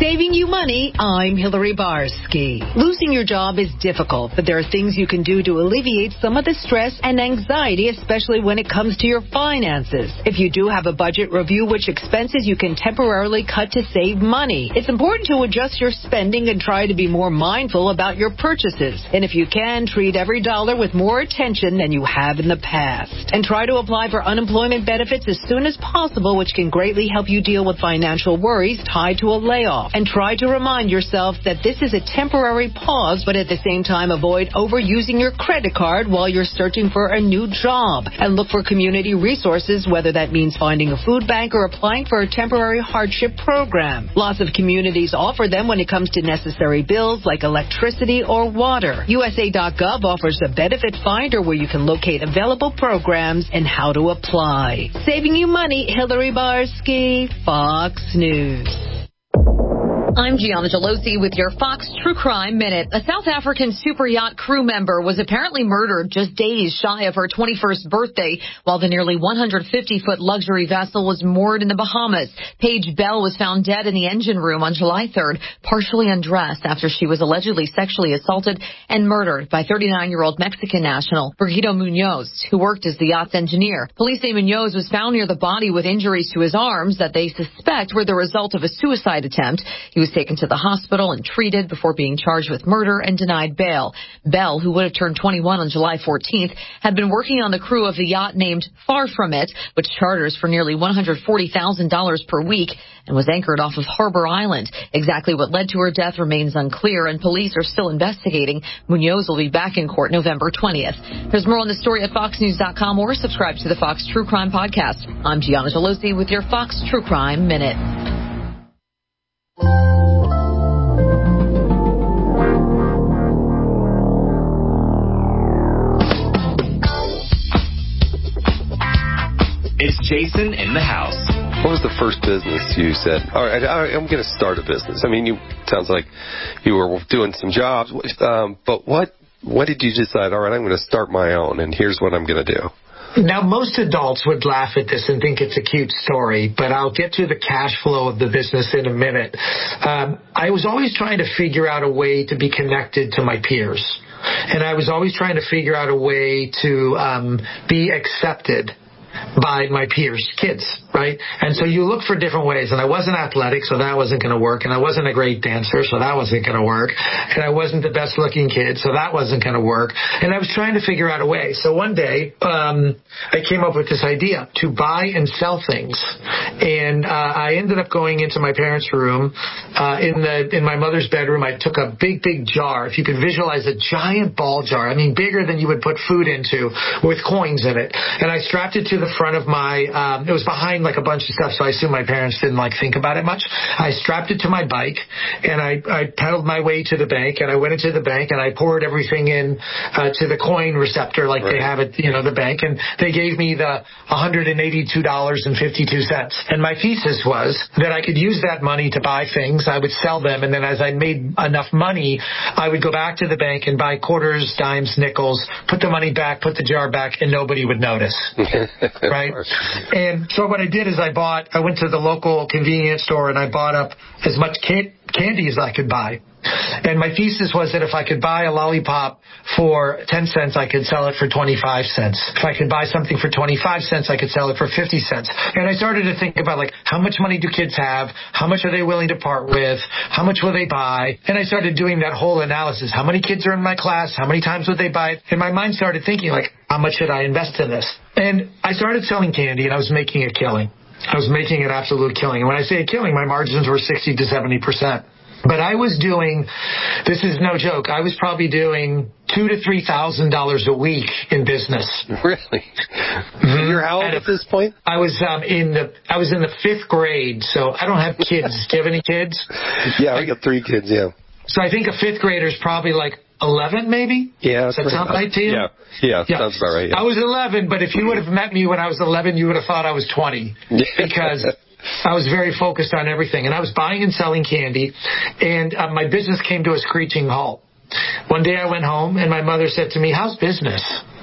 Saving you money, I'm Hillary Barsky. Losing your job is difficult, but there are things you can do to alleviate some of the stress and anxiety, especially when it comes to your finances. If you do have a budget, review which expenses you can temporarily cut to save money. It's important to adjust your spending and try to be more mindful about your purchases. And if you can, treat every dollar with more attention than you have in the past. And try to apply for unemployment benefits as soon as possible, which can greatly help you deal with financial worries tied to a layoff. And try to remind yourself that this is a temporary pause, but at the same time avoid overusing your credit card while you're searching for a new job. And look for community resources, whether that means finding a food bank or applying for a temporary hardship program. Lots of communities offer them when it comes to necessary bills like electricity or water. USA.gov offers a benefit finder where you can locate available programs and how to apply. Saving you money, Hillary Barsky, Fox News. I'm Gianna Gelosi with your Fox True Crime Minute. A South African super yacht crew member was apparently murdered just days shy of her 21st birthday while the nearly 150-foot luxury vessel was moored in the Bahamas. Paige Bell was found dead in the engine room on July 3rd, partially undressed after she was allegedly sexually assaulted and murdered by 39-year-old Mexican national Brigido Munoz, who worked as the yacht's engineer. Police say Munoz was found near the body with injuries to his arms that they suspect were the result of a suicide attempt. He was taken to the hospital and treated before being charged with murder and denied bail. Bell, who would have turned 21 on July 14th, had been working on the crew of the yacht named Far From It, which charters for nearly $140,000 per week and was anchored off of Harbor Island. Exactly what led to her death remains unclear, and police are still investigating. Munoz will be back in court November 20th. There's more on the story at foxnews.com or subscribe to the Fox True Crime Podcast. I'm Gianna Gelosi with your Fox True Crime Minute. It's Jason in the house. What was the first business you said, all right, I'm going to start a business? I mean, sounds like you were doing some jobs, but what did you decide, all right, I'm going to start my own, and here's what I'm going to do? Now, most adults would laugh at this and think it's a cute story, but I'll get to the cash flow of the business in a minute. I was always trying to figure out a way to be connected to my peers, and I was always trying to figure out a way to be accepted by my peers' kids, right? And so you look for different ways. And I wasn't athletic, so that wasn't going to work. And I wasn't a great dancer, so that wasn't going to work. And I wasn't the best looking kid, so that wasn't going to work. And I was trying to figure out a way. So one day, I came up with this idea to buy and sell things. And I ended up going into my parents' room. In my mother's bedroom, I took a big, big jar. If you could visualize a giant ball jar, I mean, bigger than you would put food into, with coins in it. And I strapped it to the front of my, it was behind like a bunch of stuff, so I assume my parents didn't think about it much. I strapped it to my bike, and I pedaled my way to the bank, and I went into the bank, and I poured everything in to the coin receptor like they have at, the bank, and they gave me the $182.52. And my thesis was that I could use that money to buy things, I would sell them, and then as I made enough money, I would go back to the bank and buy quarters, dimes, nickels, put the money back, put the jar back, and nobody would notice. Right? And so what I did is I went to the local convenience store and I bought up as much candy as I could buy. And my thesis was that if I could buy a lollipop for 10 cents, I could sell it for 25 cents. If I could buy something for 25 cents, I could sell it for 50 cents. And I started to think about how much money do kids have? How much are they willing to part with? How much will they buy? And I started doing that whole analysis. How many kids are in my class? How many times would they buy it? And my mind started thinking how much should I invest in this? And I started selling candy and I was making a killing. I was making an absolute killing. And when I say a killing, my margins were 60 to 70%. But I was doing, this is no joke, I was probably doing $2,000 to $3,000 a week in business. Really? Mm-hmm. You're how old at this point? I was in the 5th grade, so I don't have kids. Do you have any kids? Yeah, I got 3 kids, yeah. So I think a 5th grader is probably 11 maybe? Yeah. Does that sound right to you? Yeah, sounds about right. Yeah. I was 11, but if you would have met me when I was 11, you would have thought I was 20. Because I was very focused on everything. And I was buying and selling candy, and my business came to a screeching halt. One day I went home, and my mother said to me, "How's business?"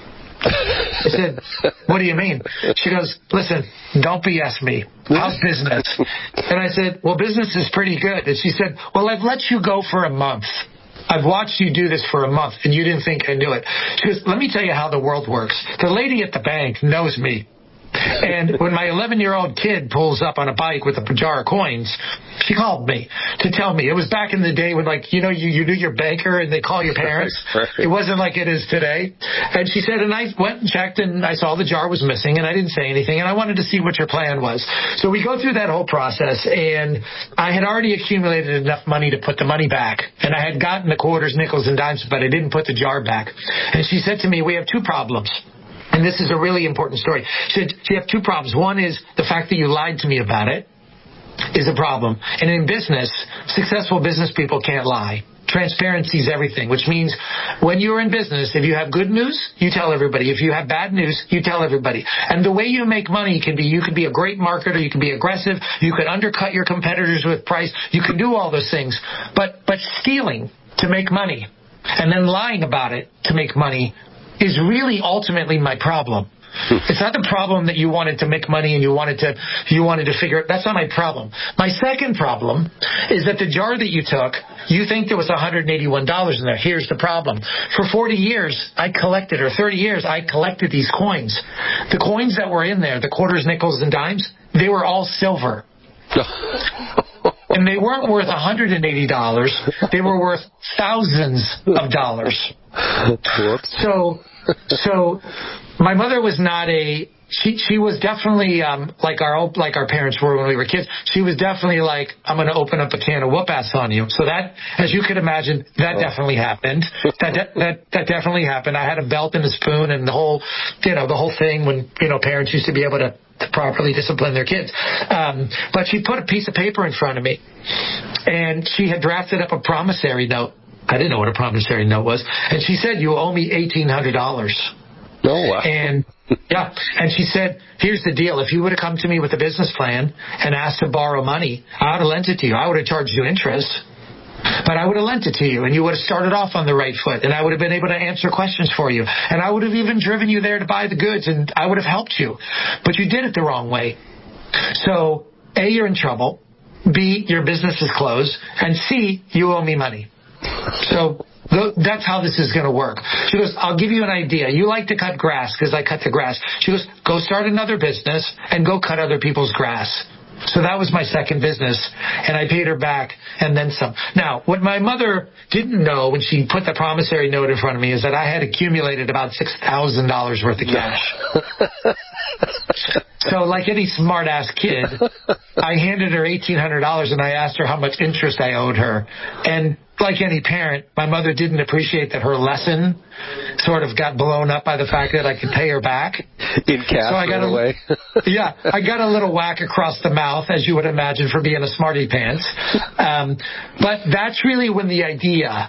I said, what do you mean? She goes, listen, don't BS me. How's business? And I said, well, business is pretty good. And she said, well, I've let you go for a month. I've watched you do this for a month, and you didn't think I knew it. She goes, let me tell you how the world works. The lady at the bank knows me. And when my 11-year-old kid pulls up on a bike with a jar of coins, she called me to tell me. It was back in the day when, like, you know, you knew your banker and they call your parents. Right. It wasn't like it is today. And she said, and I went and checked, and I saw the jar was missing, and I didn't say anything, and I wanted to see what your plan was. So we go through that whole process, and I had already accumulated enough money to put the money back. And I had gotten the quarters, nickels, and dimes, but I didn't put the jar back. And she said to me, we have two problems. And this is a really important story. She said, you have two problems. One is the fact that you lied to me about it is a problem. And in business, successful business people can't lie. Transparency is everything, which means when you're in business, if you have good news, you tell everybody. If you have bad news, you tell everybody. And the way you make money can be, you could be a great marketer, you can be aggressive, you could undercut your competitors with price, you can do all those things. But stealing to make money and then lying about it to make money is really ultimately my problem. It's not the problem that you wanted to make money and you wanted to figure it. That's not my problem. My second problem is that the jar that you took, you think there was $181 in there. Here's the problem. For 40 years, I collected, or 30 years, I collected these coins. The coins that were in there, the quarters, nickels, and dimes, they were all silver. And they weren't worth $180. They were worth thousands of dollars. So my mother was not she was definitely like our parents were when we were kids. She was definitely like, I'm going to open up a can of whoop-ass on you. So that, as you can imagine, that definitely happened. That definitely happened. I had a belt and a spoon and the whole thing when, parents used to be able to properly discipline their kids. But she put a piece of paper in front of me, and she had drafted up a promissory note. I didn't know what a promissory note was. And she said, you owe me $1,800. Oh, wow. And she said, here's the deal. If you would have come to me with a business plan and asked to borrow money, I would have lent it to you. I would have charged you interest, but I would have lent it to you, and you would have started off on the right foot, and I would have been able to answer questions for you, and I would have even driven you there to buy the goods, and I would have helped you. But you did it the wrong way. So, A, you're in trouble. B, your business is closed. And C, you owe me money. So that's how this is going to work. She goes, I'll give you an idea. You like to cut grass because I cut the grass. She goes, go start another business and go cut other people's grass. So that was my second business, and I paid her back and then some. Now, what my mother didn't know when she put the promissory note in front of me is that I had accumulated about $6,000 worth of cash. So like any smart-ass kid, I handed her $1,800, and I asked her how much interest I owed her. And like any parent, my mother didn't appreciate that her lesson sort of got blown up by the fact that I could pay her back. In cash, so I got away. Yeah, I got a little whack across the mouth, as you would imagine, for being a smarty pants. But that's really when the idea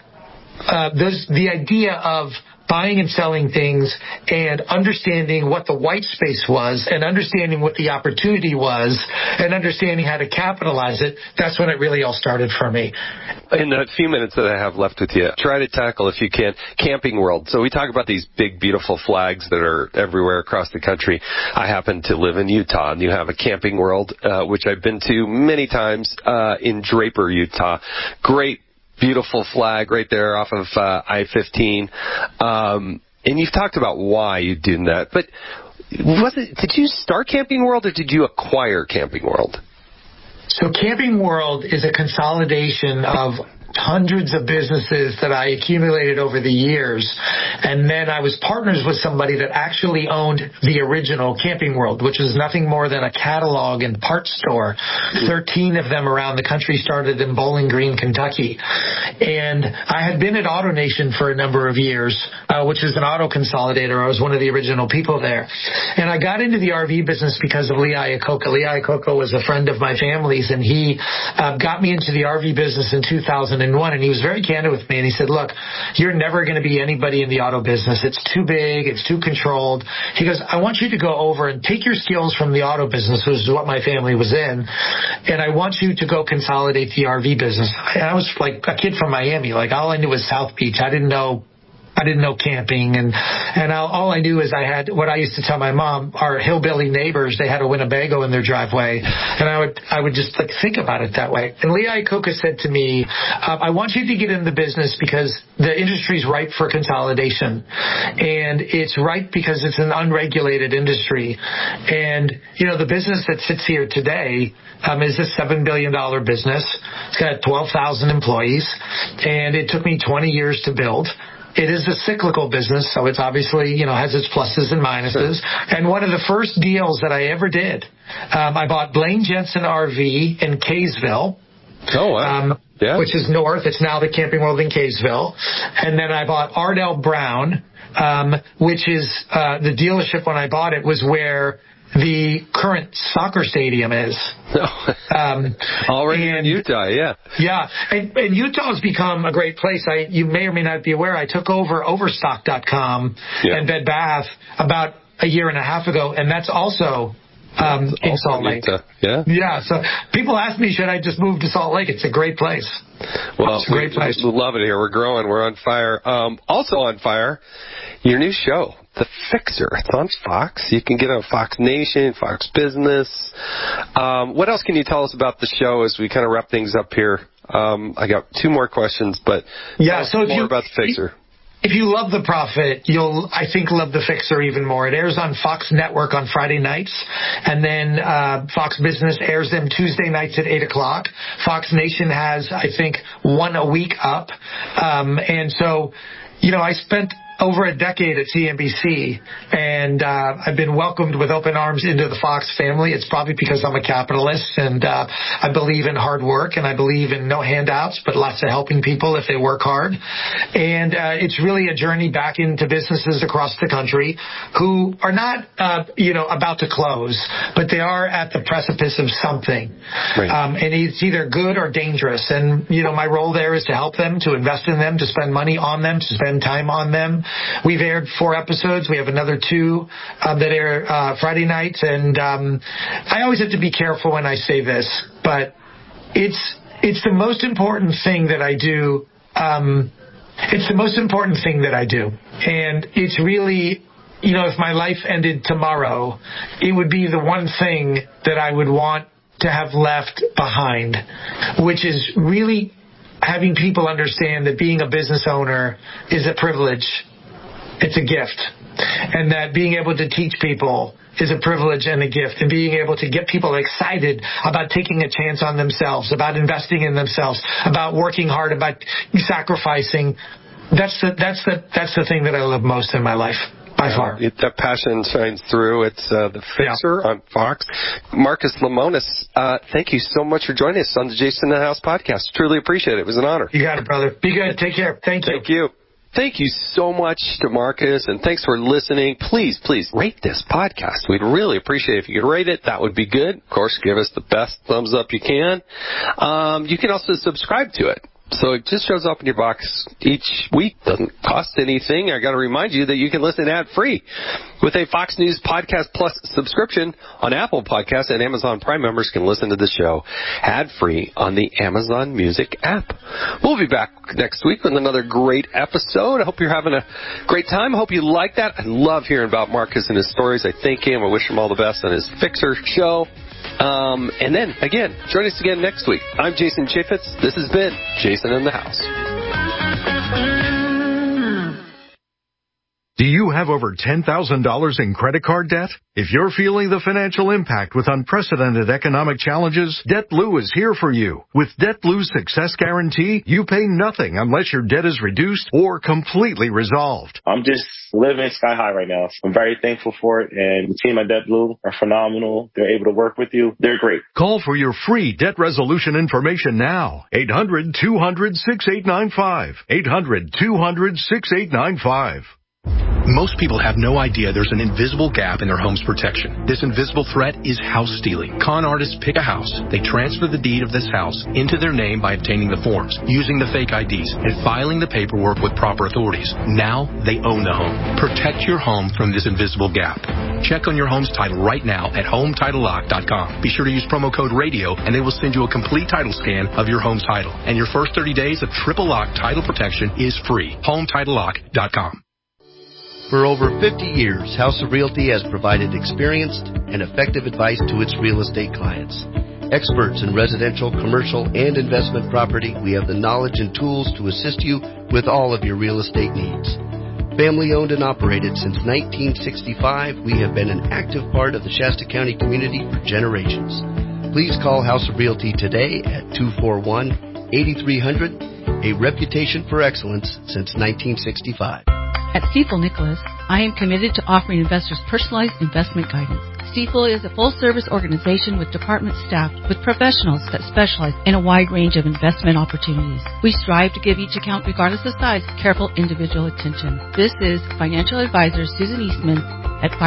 of buying and selling things and understanding what the white space was and understanding what the opportunity was and understanding how to capitalize it, that's when it really all started for me. In the few minutes that I have left with you, try to tackle, if you can, Camping World. So we talk about these big, beautiful flags that are everywhere across the country. I happen to live in Utah, and you have a Camping World, which I've been to many times in Draper, Utah. Great, beautiful flag right there off of I-15. And you've talked about why you did that. But did you start Camping World or did you acquire Camping World? So Camping World is a consolidation of hundreds of businesses that I accumulated over the years. And then I was partners with somebody that actually owned the original Camping World, which is nothing more than a catalog and parts store. 13 of them around the country, started in Bowling Green, Kentucky. And I had been at AutoNation for a number of years, which is an auto consolidator. I was one of the original people there. And I got into the RV business because of Lee Iacocca. Lee Iacocca was a friend of my family's, and he got me into the RV business in 2001, and he was very candid with me, and he said, look, you're never going to be anybody in the auto business. It's too big. It's too controlled. He goes, I want you to go over and take your skills from the auto business, which is what my family was in, and I want you to go consolidate the RV business. And I was like a kid from Miami. Like, all I knew was South Beach. I didn't know I didn't know camping, and all I knew is I had what I used to tell my mom, our hillbilly neighbors, they had a Winnebago in their driveway, and I would just like think about it that way. And Lee Iacocca said to me, I want you to get in the business because the industry's ripe for consolidation, and it's ripe because it's an unregulated industry. And, you know, the business that sits here today is a $7 billion business. It's got 12,000 employees, and it took me 20 years to build. It is a cyclical business, so it's obviously, you know, has its pluses and minuses. And one of the first deals that I ever did, I bought Blaine Jensen RV in Kaysville. Oh, wow. Which is north. It's now the Camping World in Kaysville. And then I bought Ardell Brown, which is the dealership when I bought it was where the current soccer stadium is. Already in Utah, yeah. Yeah, and Utah's become a great place. You may or may not be aware, I took over Overstock.com and Bed Bath about a year and a half ago, and that's also in Salt Lake. Yeah, so people ask me, should I just move to Salt Lake? It's a great place. Well, it's a great place. We love it here. We're growing. We're on fire. Also on fire, your new show, The Fixer. It's on Fox. You can get it on Fox Nation, Fox Business. What else can you tell us about the show as we kind of wrap things up here? I got two more questions, but tell us more about The Fixer. If you love The Profit, you'll, I think, love The Fixer even more. It airs on Fox Network on Friday nights, and then Fox Business airs them Tuesday nights at 8 o'clock. Fox Nation has, I think, one a week up. And so, you know, I spent over a decade at CNBC, and I've been welcomed with open arms into the Fox family. It's probably because I'm a capitalist, and I believe in hard work, and I believe in no handouts, but lots of helping people if they work hard. And it's really a journey back into businesses across the country who are not, about to close, but they are at the precipice of something. Right. And it's either good or dangerous. And, you know, my role there is to help them, to invest in them, to spend money on them, to spend time on them. We've aired 4 episodes. We have another 2 that air Friday nights. And I always have to be careful when I say this, but it's the most important thing that I do. It's the most important thing that I do. And it's really, you know, if my life ended tomorrow, it would be the one thing that I would want to have left behind, which is really having people understand that being a business owner is a privilege. It's a gift. And that being able to teach people is a privilege and a gift. And being able to get people excited about taking a chance on themselves, about investing in themselves, about working hard, about sacrificing. That's the thing that I love most in my life. By far. That passion shines through. It's The Fixer on Fox. Marcus Lemonis, thank you so much for joining us on the Jason in the House podcast. Truly appreciate it. It was an honor. You got it, brother. Be good. Take care. Thank you. Thank you. Thank you so much to Marcus, and thanks for listening. Please rate this podcast. We'd really appreciate it if you could rate it. That would be good. Of course, give us the best thumbs up you can. You can also subscribe to it. So it just shows up in your box each week. Doesn't cost anything. I got to remind you that you can listen ad-free with a Fox News Podcast Plus subscription on Apple Podcasts, and Amazon Prime members can listen to the show ad-free on the Amazon Music app. We'll be back next week with another great episode. I hope you're having a great time. I hope you like that. I love hearing about Marcus and his stories. I thank him. I wish him all the best on his Fixer show. And then, again, join us again next week. I'm Jason Chaffetz. This has been Jason in the House. Do you have over $10,000 in credit card debt? If you're feeling the financial impact with unprecedented economic challenges, DebtBlue is here for you. With DebtBlue's Success Guarantee, you pay nothing unless your debt is reduced or completely resolved. I'm just living sky high right now. I'm very thankful for it, and the team at DebtBlue are phenomenal. They're able to work with you. They're great. Call for your free debt resolution information now. 800-200-6895. 800-200-6895. Most people have no idea there's an invisible gap in their home's protection. This invisible threat is house stealing. Con artists pick a house. They transfer the deed of this house into their name by obtaining the forms, using the fake IDs, and filing the paperwork with proper authorities. Now they own the home. Protect your home from this invisible gap. Check on your home's title right now at HomeTitleLock.com. Be sure to use promo code RADIO, and they will send you a complete title scan of your home's title. And your first 30 days of triple lock title protection is free. HomeTitleLock.com. For over 50 years, House of Realty has provided experienced and effective advice to its real estate clients. Experts in residential, commercial, and investment property, we have the knowledge and tools to assist you with all of your real estate needs. Family owned and operated since 1965, we have been an active part of the Shasta County community for generations. Please call House of Realty today at 241-8300, a reputation for excellence since 1965. At Stifel Nicholas, I am committed to offering investors personalized investment guidance. Stifel is a full-service organization with department staff with professionals that specialize in a wide range of investment opportunities. We strive to give each account, regardless of size, careful individual attention. This is financial advisor Susan Eastman at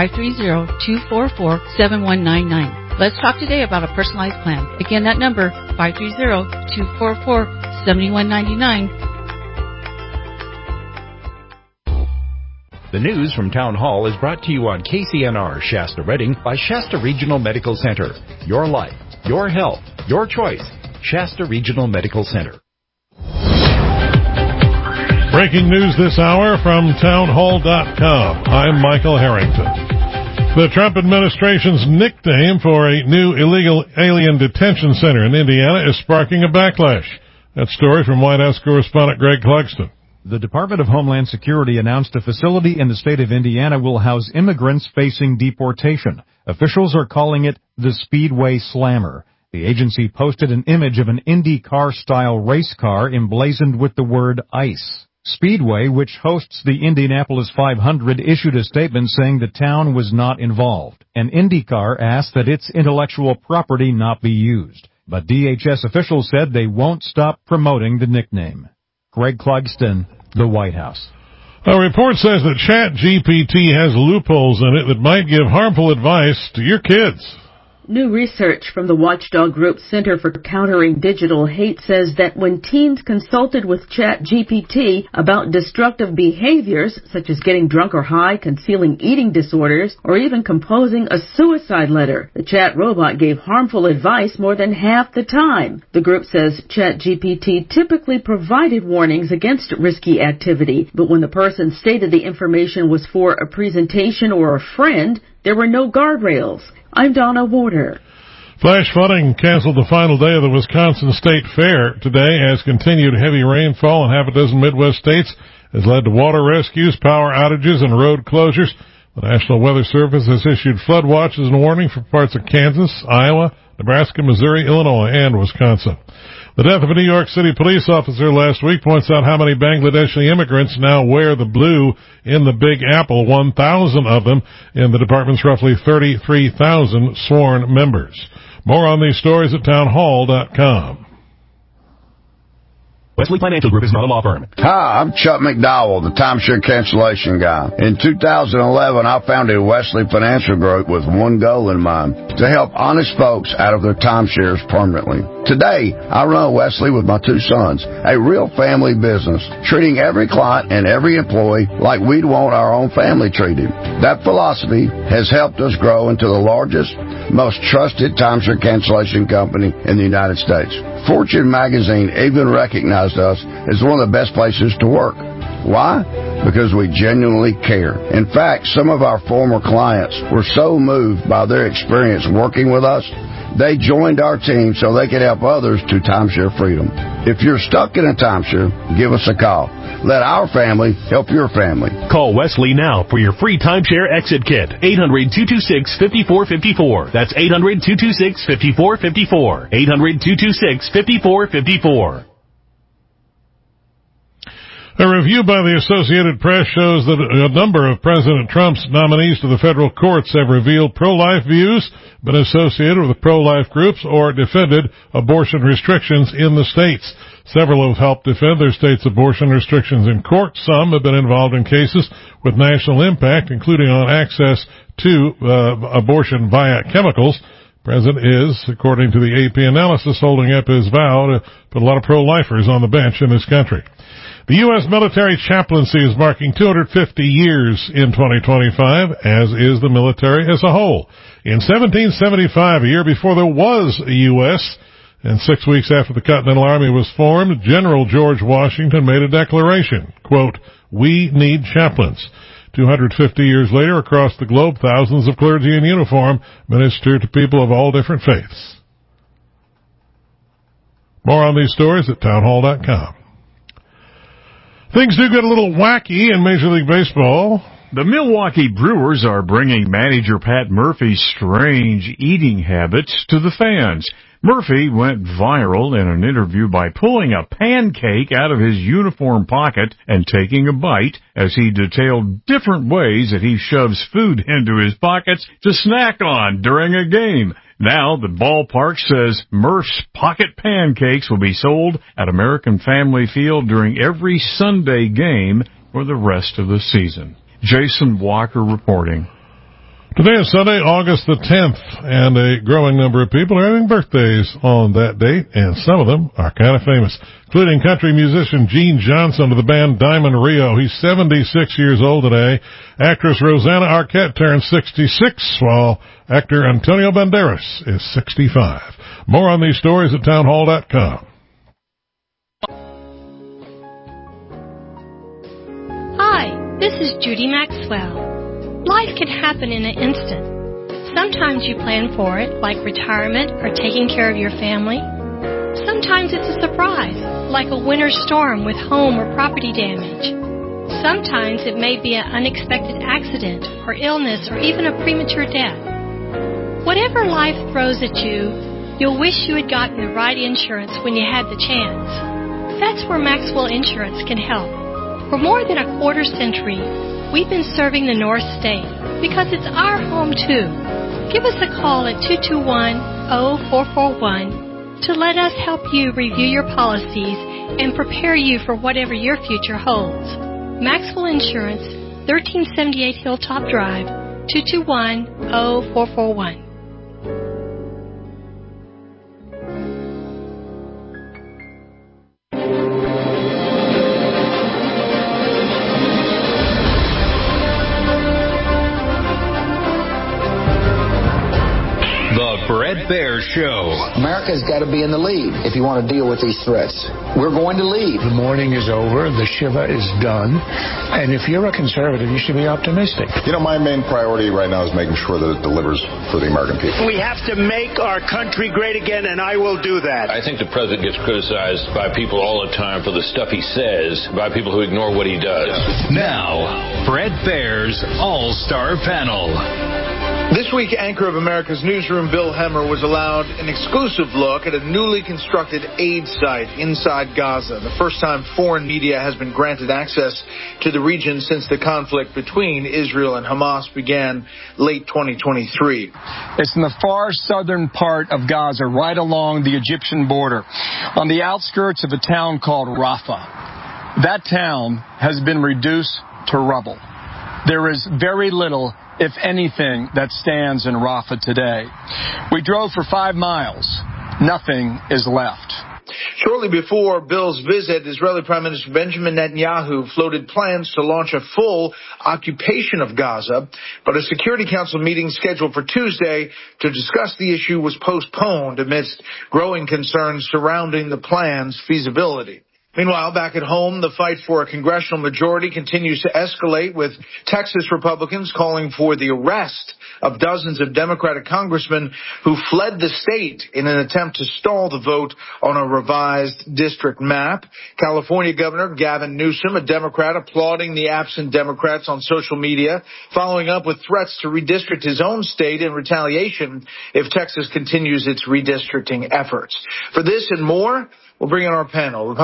530-244-7199. Let's talk today about a personalized plan. Again, that number, 530-244-7199. The news from Town Hall is brought to you on KCNR Shasta Redding by Shasta Regional Medical Center. Your life, your health, your choice. Shasta Regional Medical Center. Breaking news this hour from townhall.com. I'm Michael Harrington. The Trump administration's nickname for a new illegal alien detention center in Indiana is sparking a backlash. That story from White House correspondent Greg Clugston. The Department of Homeland Security announced a facility in the state of Indiana will house immigrants facing deportation. Officials are calling it the Speedway Slammer. The agency posted an image of an IndyCar-style race car emblazoned with the word ICE. Speedway, which hosts the Indianapolis 500, issued a statement saying the town was not involved. And IndyCar asked that its intellectual property not be used. But DHS officials said they won't stop promoting the nickname. Greg Clugston, the White House. A report says that ChatGPT has loopholes in it that might give harmful advice to your kids. New research from the watchdog group Center for Countering Digital Hate says that when teens consulted with ChatGPT about destructive behaviors, such as getting drunk or high, concealing eating disorders, or even composing a suicide letter, the chat robot gave harmful advice more than half the time. The group says ChatGPT typically provided warnings against risky activity, but when the person stated the information was for a presentation or a friend, there were no guardrails. I'm Donna Warder. Flash flooding canceled the final day of the Wisconsin State Fair today as continued heavy rainfall in half a dozen Midwest states has led to water rescues, power outages, and road closures. The National Weather Service has issued flood watches and warning for parts of Kansas, Iowa, Nebraska, Missouri, Illinois, and Wisconsin. The death of a New York City police officer last week points out how many Bangladeshi immigrants now wear the blue in the Big Apple, 1,000 of them in the department's roughly 33,000 sworn members. More on these stories at townhall.com. Wesley Financial Group is not a law firm. Hi, I'm Chuck McDowell, the timeshare cancellation guy. In 2011, I founded Wesley Financial Group with one goal in mind, to help honest folks out of their timeshares permanently. Today, I run Wesley with my two sons, a real family business, treating every client and every employee like we'd want our own family treated. That philosophy has helped us grow into the largest, most trusted timeshare cancellation company in the United States. Fortune magazine even recognized us as one of the best places to work. Why? Because we genuinely care. In fact, some of our former clients were so moved by their experience working with us, they joined our team so they could help others to timeshare freedom. If you're stuck in a timeshare, give us a call. Let our family help your family. Call Wesley now for your free timeshare exit kit. 800-226-5454. That's 800-226-5454. 800-226-5454. A review by the Associated Press shows that a number of President Trump's nominees to the federal courts have revealed pro-life views, been associated with pro-life groups, or defended abortion restrictions in the states. Several have helped defend their state's abortion restrictions in court. Some have been involved in cases with national impact, including on access to abortion via chemicals. President is, according to the AP analysis, holding up his vow to put a lot of pro-lifers on the bench in this country. The U.S. military chaplaincy is marking 250 years in 2025, as is the military as a whole. In 1775, a year before there was a U.S., and 6 weeks after the Continental Army was formed, General George Washington made a declaration, quote, "We need chaplains." 250 years later, across the globe, thousands of clergy in uniform minister to people of all different faiths. More on these stories at townhall.com. Things do get a little wacky in Major League Baseball. The Milwaukee Brewers are bringing manager Pat Murphy's strange eating habits to the fans. Murphy went viral in an interview by pulling a pancake out of his uniform pocket and taking a bite as he detailed different ways that he shoves food into his pockets to snack on during a game. Now the ballpark says Murph's pocket pancakes will be sold at American Family Field during every Sunday game for the rest of the season. Jason Walker reporting. Today is Sunday, August the 10th, and a growing number of people are having birthdays on that date, and some of them are kind of famous, including country musician Gene Johnson of the band Diamond Rio. He's 76 years old today. Actress Rosanna Arquette turns 66, while actor Antonio Banderas is 65. More on these stories at townhall.com. Hi, this is Judy Maxwell. Life can happen in an instant. Sometimes you plan for it, like retirement or taking care of your family. Sometimes it's a surprise, like a winter storm with home or property damage. Sometimes it may be an unexpected accident or illness or even a premature death. Whatever life throws at you, you'll wish you had gotten the right insurance when you had the chance. That's where Maxwell Insurance can help. For more than a quarter century, we've been serving the North State because it's our home, too. Give us a call at 221-0441 to let us help you review your policies and prepare you for whatever your future holds. Maxwell Insurance, 1378 Hilltop Drive, 221-0441. Bret Baier Show. America's got to be in the lead if you want to deal with these threats. We're going to lead. The morning is over. The Shiva is done. And if you're a conservative, you should be optimistic. You know, my main priority right now is making sure that it delivers for the American people. We have to make our country great again, and I will do that. I think the president gets criticized by people all the time for the stuff he says, by people who ignore what he does. Now, Bret Baier's All-Star Panel. This week, anchor of America's Newsroom, Bill Hemmer, was allowed an exclusive look at a newly constructed aid site inside Gaza, the first time foreign media has been granted access to the region since the conflict between Israel and Hamas began late 2023. It's in the far southern part of Gaza, right along the Egyptian border, on the outskirts of a town called Rafah. That town has been reduced to rubble. There is very little, if anything, that stands in Rafah today. We drove for 5 miles. Nothing is left. Shortly before Bill's visit, Israeli Prime Minister Benjamin Netanyahu floated plans to launch a full occupation of Gaza, but a Security Council meeting scheduled for Tuesday to discuss the issue was postponed amidst growing concerns surrounding the plan's feasibility. Meanwhile, back at home, the fight for a congressional majority continues to escalate, with Texas Republicans calling for the arrest of dozens of Democratic congressmen who fled the state in an attempt to stall the vote on a revised district map. California Governor Gavin Newsom, a Democrat, applauding the absent Democrats on social media, following up with threats to redistrict his own state in retaliation if Texas continues its redistricting efforts. For this and more, we'll bring in our panel. Republican strategist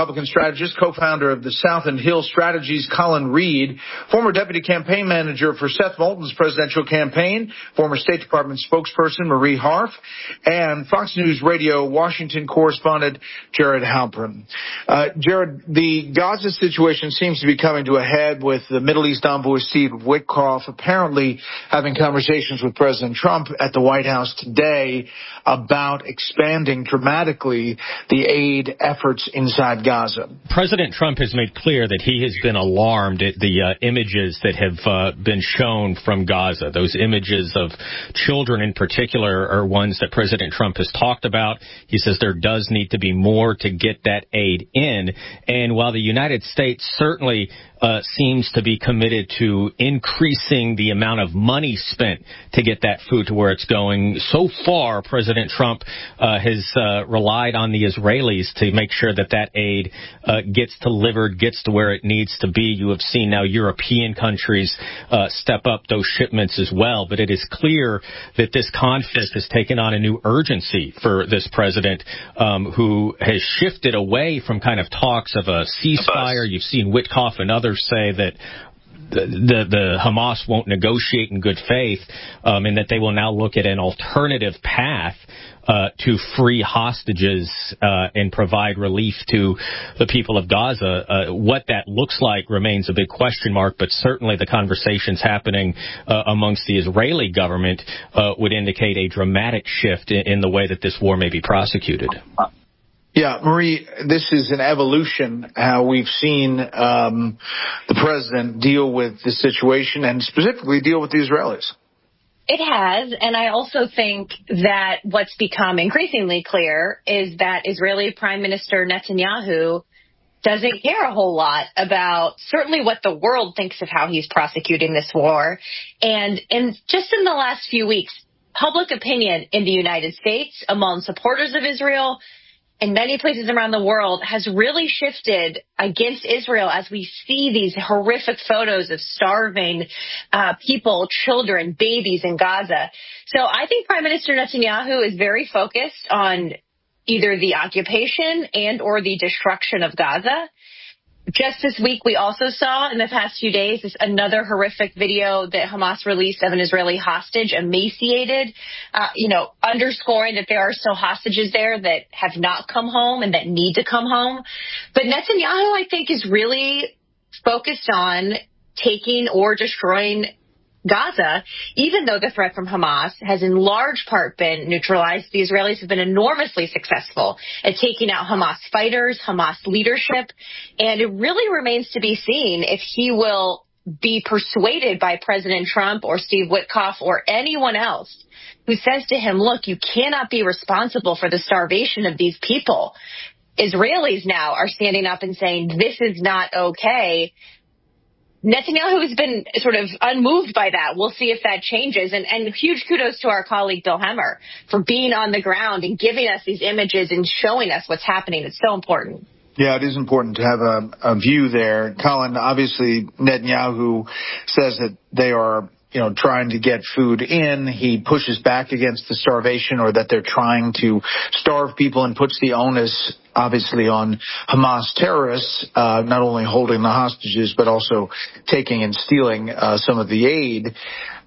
strategist, co-founder of the Southern Hill Strategies, Colin Reed, former deputy campaign manager for Seth Moulton's presidential campaign, former State Department spokesperson Marie Harf, and Fox News Radio Washington correspondent Jared Halpern. Jared, the Gaza situation seems to be coming to a head with the Middle East envoy Steve Witkoff apparently having conversations with President Trump at the White House today about expanding dramatically the aid efforts inside Gaza. President Trump has made clear that he has been alarmed at the images that have been shown from Gaza. Those images of children in particular are ones that President Trump has talked about. He says there does need to be more to get that aid in. And while the United States certainly seems to be committed to increasing the amount of money spent to get that food to where it's going, so far President Trump has relied on the Israelis to make sure that that aid gets delivered, gets to where it needs to be. You have seen now European countries step up those shipments as well, but it is clear that this conflict has taken on a new urgency for this president, who has shifted away from kind of talks of a ceasefire. You've seen Witkoff and others say that the Hamas won't negotiate in good faith, and that they will now look at an alternative path to free hostages and provide relief to the people of Gaza. What that looks like remains a big question mark, but certainly the conversations happening amongst the Israeli government would indicate a dramatic shift in the way that this war may be prosecuted. Yeah, Marie, this is an evolution, how we've seen the president deal with the situation and specifically deal with the Israelis. It has, and I also think that what's become increasingly clear is that Israeli Prime Minister Netanyahu doesn't care a whole lot about certainly what the world thinks of how he's prosecuting this war. And just in the last few weeks, public opinion in the United States among supporters of Israel in many places around the world has really shifted against Israel as we see these horrific photos of starving people, children, babies in Gaza. So I think Prime Minister Netanyahu is very focused on either the occupation and or the destruction of Gaza. Just this week, we also saw in the past few days another horrific video that Hamas released of an Israeli hostage, emaciated, underscoring that there are still hostages there that have not come home and that need to come home. But Netanyahu, I think, is really focused on taking or destroying Gaza, even though the threat from Hamas has in large part been neutralized. The Israelis have been enormously successful at taking out Hamas fighters, Hamas leadership, and it really remains to be seen if he will be persuaded by President Trump or Steve Witkoff or anyone else who says to him, look, you cannot be responsible for the starvation of these people. Israelis now are standing up and saying this is not okay. Netanyahu has been sort of unmoved by that. We'll see if that changes. And huge kudos to our colleague Bill Hemmer for being on the ground and giving us these images and showing us what's happening. It's so important. Yeah, it is important to have a view there. Colin, obviously Netanyahu says that they are trying to get food in. He pushes back against the starvation, or that they're trying to starve people, and puts the onus obviously on Hamas terrorists, not only holding the hostages, but also taking and stealing some of the aid.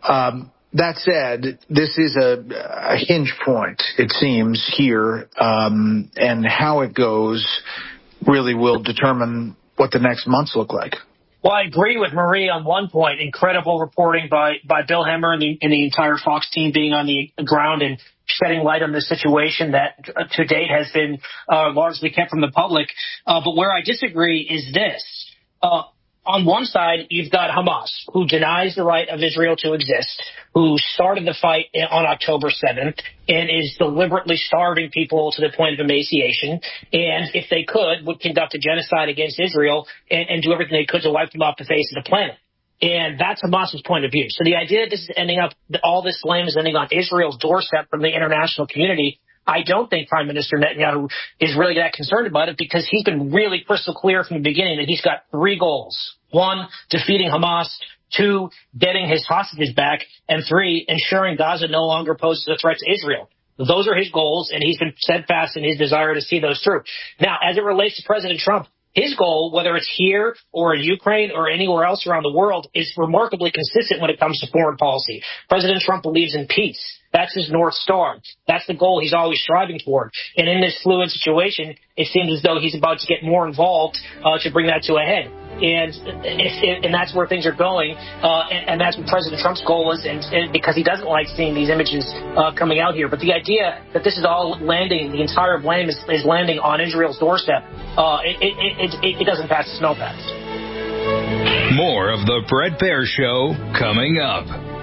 That said, this is a hinge point, it seems, here, and how it goes really will determine what the next months look like. Well, I agree with Marie on one point. Incredible reporting by Bill Hemmer and the entire Fox team being on the ground and shedding light on the situation that to date has been largely kept from the public. But where I disagree is this. On one side, you've got Hamas, who denies the right of Israel to exist, who started the fight on October 7th and is deliberately starving people to the point of emaciation, and if they could, would conduct a genocide against Israel and do everything they could to wipe them off the face of the planet. And that's Hamas's point of view. So the idea that this is ending up, all this blame is ending on Israel's doorstep from the international community, I don't think Prime Minister Netanyahu is really that concerned about it, because he's been really crystal clear from the beginning that he's got three goals. 1, defeating Hamas. 2, getting his hostages back. And 3, ensuring Gaza no longer poses a threat to Israel. Those are his goals, and he's been steadfast in his desire to see those through. Now, as it relates to President Trump, his goal, whether it's here or in Ukraine or anywhere else around the world, is remarkably consistent when it comes to foreign policy. President Trump believes in peace. That's his North Star. That's the goal he's always striving toward. And in this fluid situation, it seems as though he's about to get more involved to bring that to a head. And that's where things are going, and that's what President Trump's goal is, and because he doesn't like seeing these images coming out here. But the idea that this is all landing, the entire blame is landing on Israel's doorstep, it doesn't pass the smell test. More of the Bret Baier Show coming up.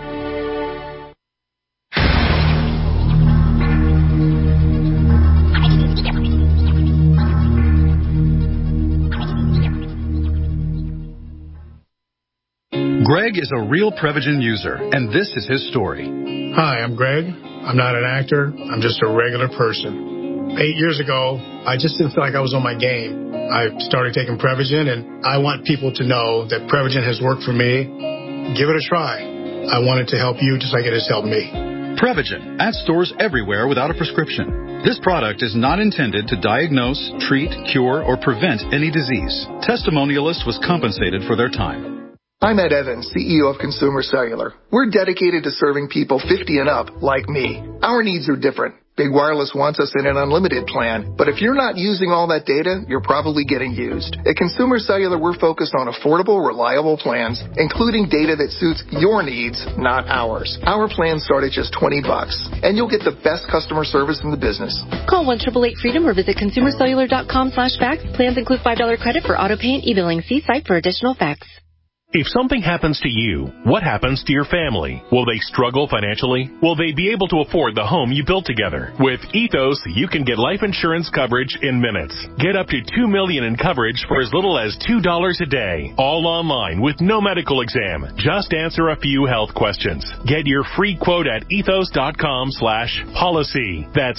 Greg is a real Prevagen user, and this is his story. Hi, I'm Greg. I'm not an actor. I'm just a regular person. 8 years ago, I just didn't feel like I was on my game. I started taking Prevagen, and I want people to know that Prevagen has worked for me. Give it a try. I want it to help you just like it has helped me. Prevagen, at stores everywhere without a prescription. This product is not intended to diagnose, treat, cure, or prevent any disease. Testimonialists was compensated for their time. I'm Ed Evans, CEO of Consumer Cellular. We're dedicated to serving people 50 and up, like me. Our needs are different. Big Wireless wants us in an unlimited plan, but if you're not using all that data, you're probably getting used. At Consumer Cellular, we're focused on affordable, reliable plans, including data that suits your needs, not ours. Our plans start at just $20, and you'll get the best customer service in the business. Call 1-888-FREEDOM or visit consumercellular.com/facts. Plans include $5 credit for auto pay and e-billing. See site for additional facts. If something happens to you, what happens to your family? Will they struggle financially? Will they be able to afford the home you built together? With Ethos, you can get life insurance coverage in minutes. Get up to $2 million in coverage for as little as $2 a day. All online with no medical exam. Just answer a few health questions. Get your free quote at ethos.com/policy. That's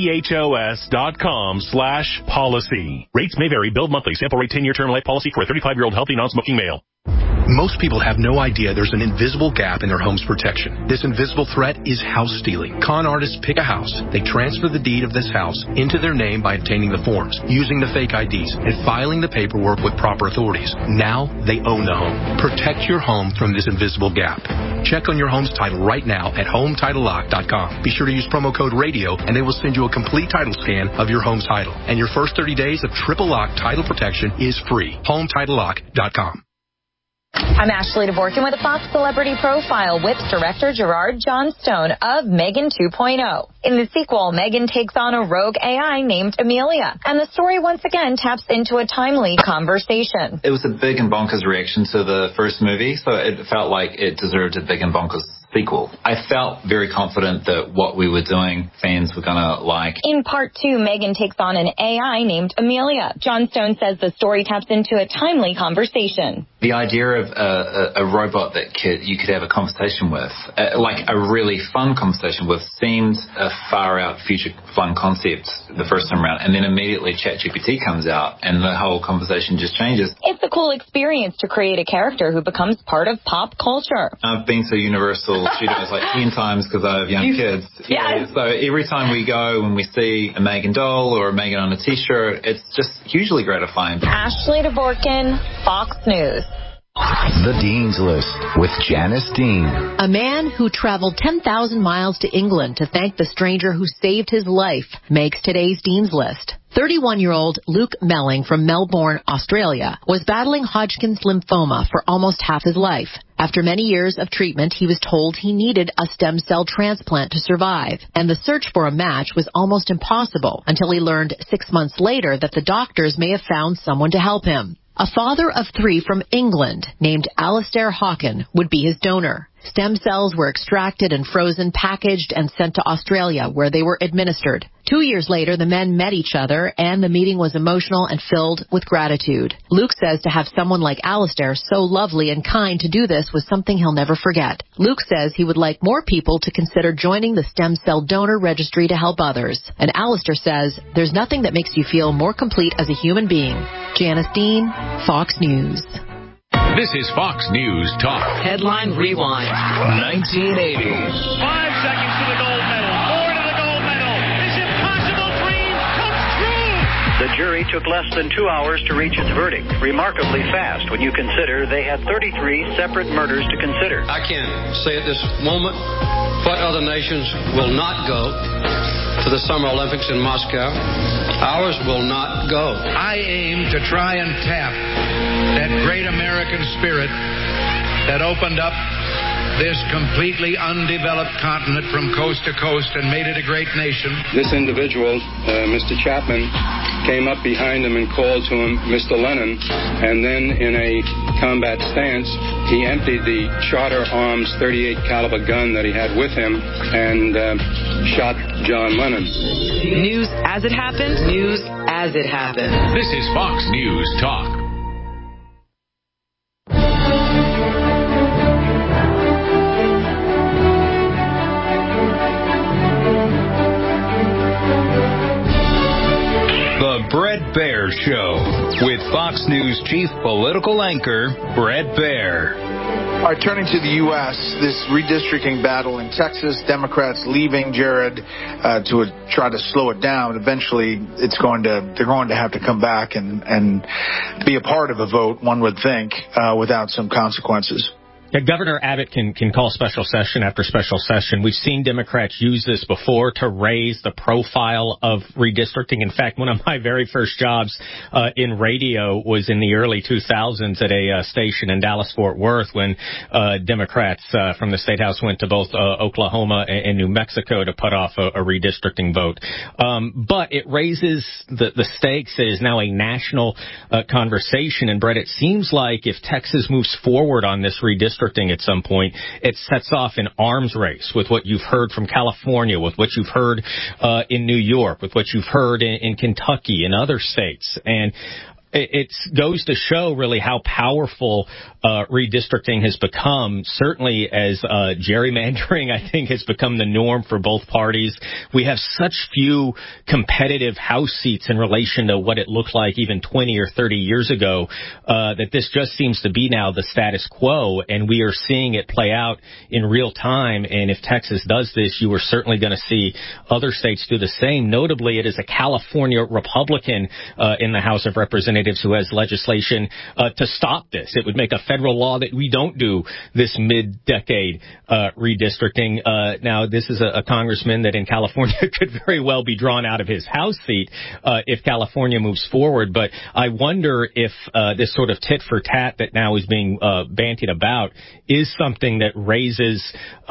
ethos.com/policy. Rates may vary. Billed monthly. Sample rate 10-year term life policy for a 35-year-old healthy non-smoking male. Most people have no idea there's an invisible gap in their home's protection. This invisible threat is house stealing. Con artists pick a house. They transfer the deed of this house into their name by obtaining the forms, using the fake IDs, and filing the paperwork with proper authorities. Now they own the home. Protect your home from this invisible gap. Check on your home's title right now at HomeTitleLock.com. Be sure to use promo code RADIO, and they will send you a complete title scan of your home's title. And your first 30 days of triple lock title protection is free. HomeTitleLock.com. I'm Ashley Dvorkin with a Fox Celebrity Profile with director Gerard Johnstone of Megan 2.0. In the sequel, Megan takes on a rogue AI named Amelia, and the story once again taps into a timely conversation. It was a big and bonkers reaction to the first movie, so it felt like it deserved a big and bonkers sequel. I felt very confident that what we were doing, fans were going to like. In part 2, Megan takes on an AI named Amelia. Johnstone says the story taps into a timely conversation. The idea of a robot that you could have a conversation with, like a really fun conversation with, seemed a far-out future fun concept the first time around, and then immediately ChatGPT comes out, and the whole conversation just changes. It's a cool experience to create a character who becomes part of pop culture. I've been to Universal Studios like 10 times because I have young kids. Yeah. So every time we go and we see a Megan doll or a Megan on a T-shirt, it's just hugely gratifying. Ashley Dvorkin, Fox News. The Dean's List with Janice Dean. A man who traveled 10,000 miles to England to thank the stranger who saved his life makes today's Dean's List. 31-year-old Luke Melling from Melbourne, Australia, was battling Hodgkin's lymphoma for almost half his life. After many years of treatment, he was told he needed a stem cell transplant to survive, and the search for a match was almost impossible until he learned 6 months later that the doctors may have found someone to help him. A father of 3 from England named Alistair Hawken would be his donor. Stem cells were extracted and frozen, packaged, and sent to Australia, where they were administered. 2 years later, the men met each other, and the meeting was emotional and filled with gratitude. Luke says to have someone like Alistair, so lovely and kind, to do this was something he'll never forget. Luke says he would like more people to consider joining the stem cell donor registry to help others. And Alistair says, there's nothing that makes you feel more complete as a human being. Janice Dean, Fox News. This is Fox News Talk. Headline Rewind. 1980. 5 seconds to the gold medal. 4 to the gold medal. This impossible dream comes true. The jury took less than 2 hours to reach its verdict. Remarkably fast when you consider they had 33 separate murders to consider. I can say at this moment what other nations will not go to the Summer Olympics in Moscow. Ours will not go. I aim to try and tap that great American spirit that opened up this completely undeveloped continent from coast to coast and made it a great nation. This individual, Mr. Chapman, came up behind him and called to him, Mr. Lennon, and then in a combat stance, he emptied the Charter Arms .38 caliber gun that he had with him and shot John Lennon. News as it happened, news as it happened. This is Fox News Talk. The Bret Baier Show with Fox News chief political anchor Bret Baier. All right, turning to the U.S., this redistricting battle in Texas, Democrats leaving Jared to try to slow it down. Eventually, they're going to have to come back and be a part of a vote, one would think, without some consequences. Yeah, Governor Abbott can call special session after special session. We've seen Democrats use this before to raise the profile of redistricting. In fact, one of my very first jobs in radio was in the early 2000s at a station in Dallas-Fort Worth when Democrats from the State House went to both Oklahoma and New Mexico to put off a redistricting vote. But it raises the stakes. It is now a national conversation. And, Brett, it seems like if Texas moves forward on this redistricting at some point, it sets off an arms race with what you've heard from California, with what you've heard in New York, with what you've heard in Kentucky and other states. And it goes to show really how powerful redistricting has become, certainly as gerrymandering, I think, has become the norm for both parties. We have such few competitive House seats in relation to what it looked like even 20 or 30 years ago that this just seems to be now the status quo, and we are seeing it play out in real time. And if Texas does this, you are certainly going to see other states do the same. Notably, it is a California Republican in the House of Representatives who has legislation to stop this. It would make a federal law that we don't do this mid-decade redistricting. Now, this is a congressman that in California could very well be drawn out of his House seat if California moves forward. But I wonder if this sort of tit-for-tat that now is being bantied about is something that raises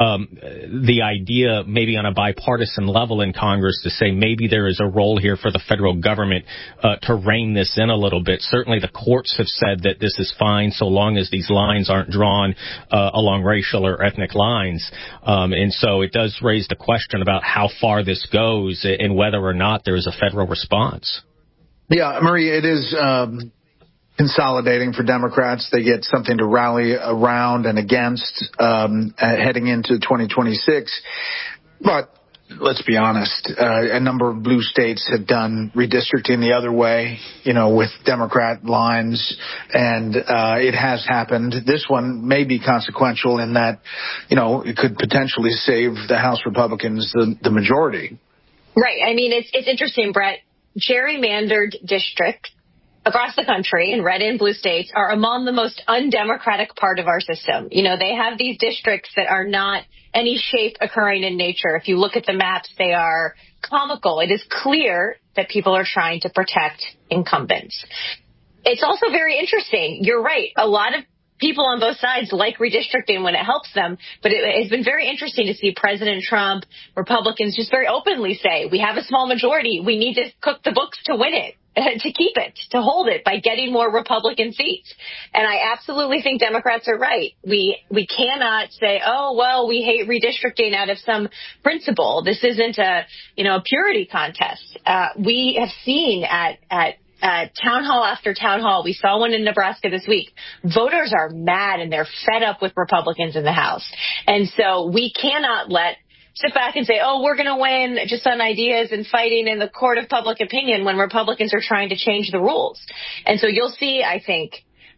the idea maybe on a bipartisan level in Congress to say maybe there is a role here for the federal government to rein this in a little bit. Certainly the courts have said that this is fine so long as these lines aren't drawn along racial or ethnic lines. And so it does raise the question about how far this goes and whether or not there is a federal response. Yeah, Marie, it is consolidating for Democrats. They get something to rally around and against heading into 2026. But let's be honest, a number of blue states have done redistricting the other way, with Democrat lines, and it has happened. This one may be consequential in that, it could potentially save the House Republicans the majority. Right. I mean, it's interesting, Brett. Gerrymandered districts across the country in red and blue states are among the most undemocratic part of our system. They have these districts that are not any shape occurring in nature. If you look at the maps, they are comical. It is clear that people are trying to protect incumbents. It's also very interesting. You're right. A lot of people on both sides like redistricting when it helps them, but it has been very interesting to see President Trump, Republicans just very openly say, we have a small majority. We need to cook the books to win it, to keep it, to hold it by getting more Republican seats. And I absolutely think Democrats are right. We cannot say, oh, well, we hate redistricting out of some principle. This isn't a purity contest. We have seen at town hall after town hall. We saw one in Nebraska this week. Voters are mad and they're fed up with Republicans in the House. And so we cannot sit back and say, oh, we're going to win just on ideas and fighting in the court of public opinion when Republicans are trying to change the rules. And so you'll see, I think,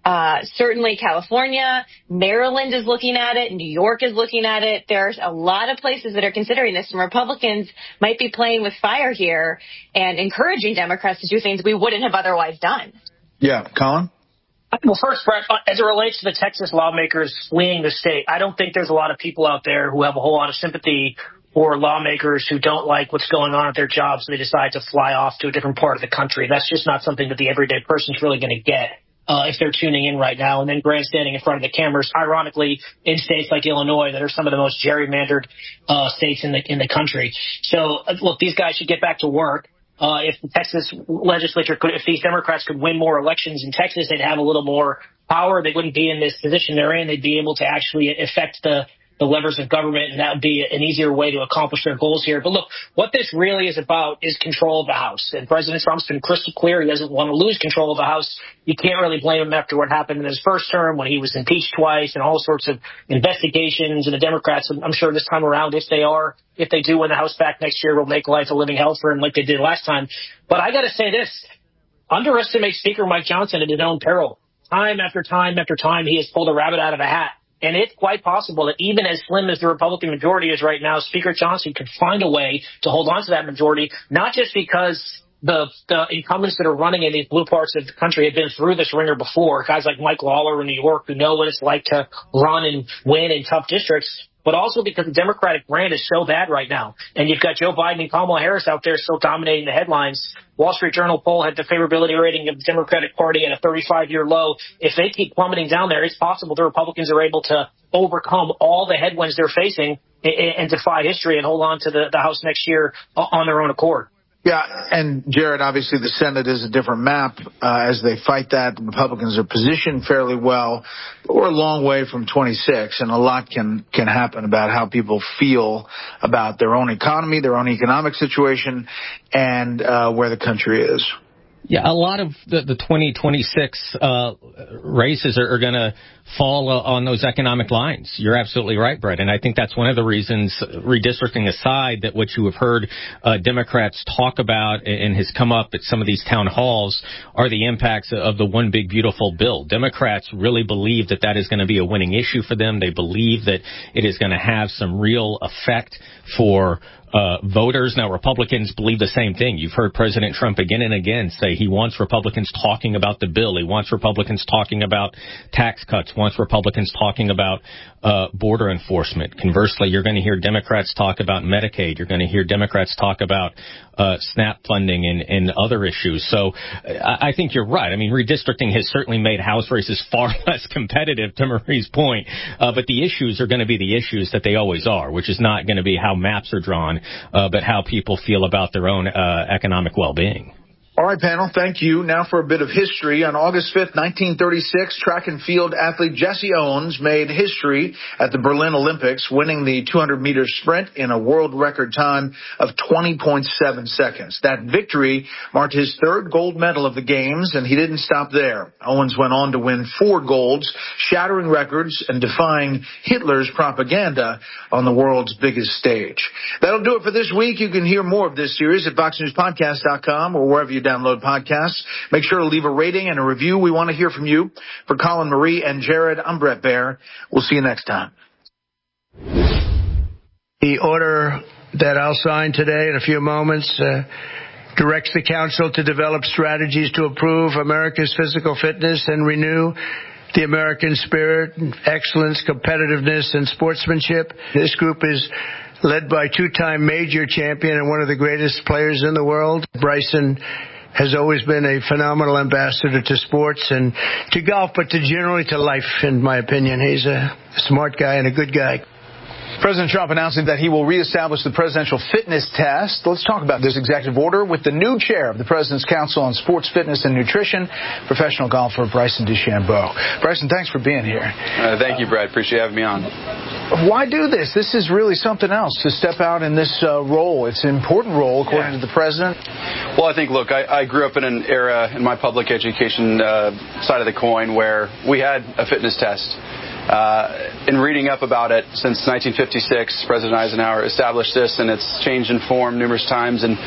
Certainly California, Maryland is looking at it, New York is looking at it. There's a lot of places that are considering this, and Republicans might be playing with fire here and encouraging Democrats to do things we wouldn't have otherwise done. Yeah, Colin? Well, first, Brett, as it relates to the Texas lawmakers fleeing the state, I don't think there's a lot of people out there who have a whole lot of sympathy for lawmakers who don't like what's going on at their jobs, so they decide to fly off to a different part of the country. That's just not something that the everyday person's really going to get if they're tuning in right now and then grandstanding in front of the cameras, ironically, in states like Illinois that are some of the most gerrymandered states in the country. So, look, these guys should get back to work. If the Texas legislature if these Democrats could win more elections in Texas, they'd have a little more power. They wouldn't be in this position they're in. They'd be able to actually affect the levers of government, and that would be an easier way to accomplish their goals here. But look, what this really is about is control of the House. And President Trump's been crystal clear he doesn't want to lose control of the House. You can't really blame him after what happened in his first term when he was impeached twice and all sorts of investigations. And the Democrats, I'm sure this time around, if they do win the House back next year, will make life a living hell for him like they did last time. But I got to say this, underestimate Speaker Mike Johnson at his own peril. Time after time after time, he has pulled a rabbit out of a hat. And it's quite possible that even as slim as the Republican majority is right now, Speaker Johnson could find a way to hold on to that majority, not just because the incumbents that are running in these blue parts of the country have been through this ringer before, guys like Mike Lawler in New York who know what it's like to run and win in tough districts, but also because the Democratic brand is so bad right now. And you've got Joe Biden and Kamala Harris out there still dominating the headlines. Wall Street Journal poll had the favorability rating of the Democratic Party at a 35-year low. If they keep plummeting down there, it's possible the Republicans are able to overcome all the headwinds they're facing and defy history and hold on to the House next year on their own accord. Yeah, and Jared, obviously the Senate is a different map as they fight that. The Republicans are positioned fairly well, but we're a long way from 26, and a lot can happen about how people feel about their own economy, their own economic situation, and where the country is. Yeah, a lot of the 2026 races are going to fall on those economic lines. You're absolutely right, Brett. And I think that's one of the reasons, redistricting aside, that what you have heard Democrats talk about and has come up at some of these town halls are the impacts of the One Big Beautiful Bill. Democrats really believe that is going to be a winning issue for them. They believe that it is going to have some real effect for voters. Now, Republicans believe the same thing. You've heard President Trump again and again say he wants Republicans talking about the bill. He wants Republicans talking about tax cuts, wants Republicans talking about border enforcement. Conversely, you're going to hear Democrats talk about Medicaid. You're going to hear Democrats talk about SNAP funding and other issues. So I think you're right. I mean, redistricting has certainly made House races far less competitive, to Marie's point. But the issues are going to be the issues that they always are, which is not going to be how maps are drawn, but how people feel about their own economic well-being. All right, panel, thank you. Now for a bit of history. On August 5th, 1936, track and field athlete Jesse Owens made history at the Berlin Olympics, winning the 200-meter sprint in a world record time of 20.7 seconds. That victory marked his third gold medal of the Games, and he didn't stop there. Owens went on to win 4 golds, shattering records and defying Hitler's propaganda on the world's biggest stage. That'll do it for this week. You can hear more of this series at FoxNewsPodcast.com or wherever you download podcasts. Make sure to leave a rating and a review. We want to hear from you. For Colin, Marie, and Jared, I'm Brett Baer. We'll see you next time. The order that I'll sign today in a few moments directs the Council to develop strategies to improve America's physical fitness and renew the American spirit, excellence, competitiveness, and sportsmanship. This group is led by 2-time major champion and one of the greatest players in the world. Bryson has always been a phenomenal ambassador to sports and to golf, but generally to life, in my opinion. He's a smart guy and a good guy. President Trump announcing that he will reestablish the presidential fitness test. Let's talk about this executive order with the new chair of the President's Council on Sports, Fitness, and Nutrition, professional golfer Bryson DeChambeau. Bryson, thanks for being here. Thank you, Brad. Appreciate having me on. Why do this? This is really something else, to step out in this role. It's an important role, according to the president. Well, I think, look, I grew up in an era in my public education side of the coin where we had a fitness test. In reading up about it since 1956, President Eisenhower established this, and it's changed in form numerous times. And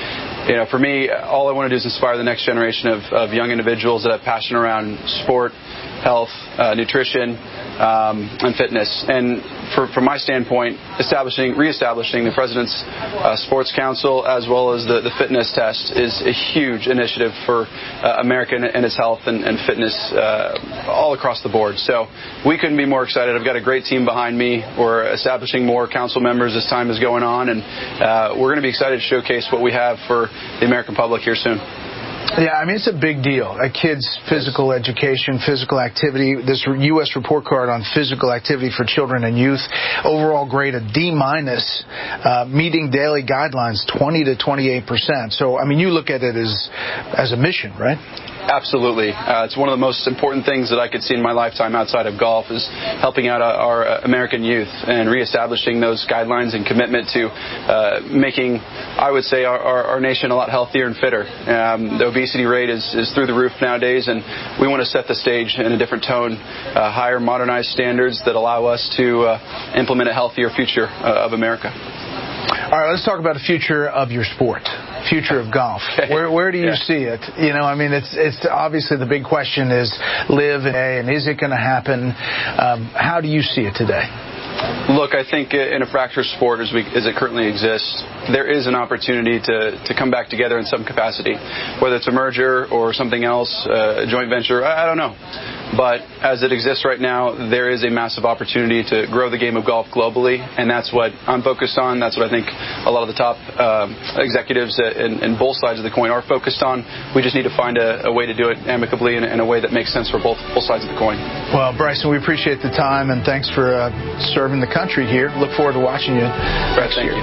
For me, all I want to do is inspire the next generation of young individuals that have passion around sport, health, nutrition, and fitness. And from my standpoint, reestablishing the President's Sports Council as well as the fitness test is a huge initiative for America and its health and fitness all across the board. So we couldn't be more excited. I've got a great team behind me. We're establishing more council members as time is going on, and we're going to be excited to showcase what we have for the American public here soon. Yeah, I mean, it's a big deal. A kid's physical education, physical activity. This U.S. report card on physical activity for children and youth, overall grade a D-, meeting daily guidelines 20 to 28%. So, I mean, you look at it as a mission, right? Absolutely. It's one of the most important things that I could see in my lifetime outside of golf is helping out our American youth and reestablishing those guidelines and commitment to making, I would say, our nation a lot healthier and fitter. The obesity rate is through the roof nowadays, and we want to set the stage in a different tone, higher modernized standards that allow us to implement a healthier future of America. All right, let's talk about the future of your sport, future of golf. Where do you see it? I mean, it's obviously the big question is live and is it going to happen? How do you see it today? Look, I think in a fractured sport as it currently exists, there is an opportunity to come back together in some capacity, whether it's a merger or something else, a joint venture, I don't know. But as it exists right now, there is a massive opportunity to grow the game of golf globally, and that's what I'm focused on. That's what I think a lot of the top executives in both sides of the coin are focused on. We just need to find a way to do it amicably in a way that makes sense for both sides of the coin. Well, Bryson, we appreciate the time, and thanks for serving the country here. Look forward to watching you next year.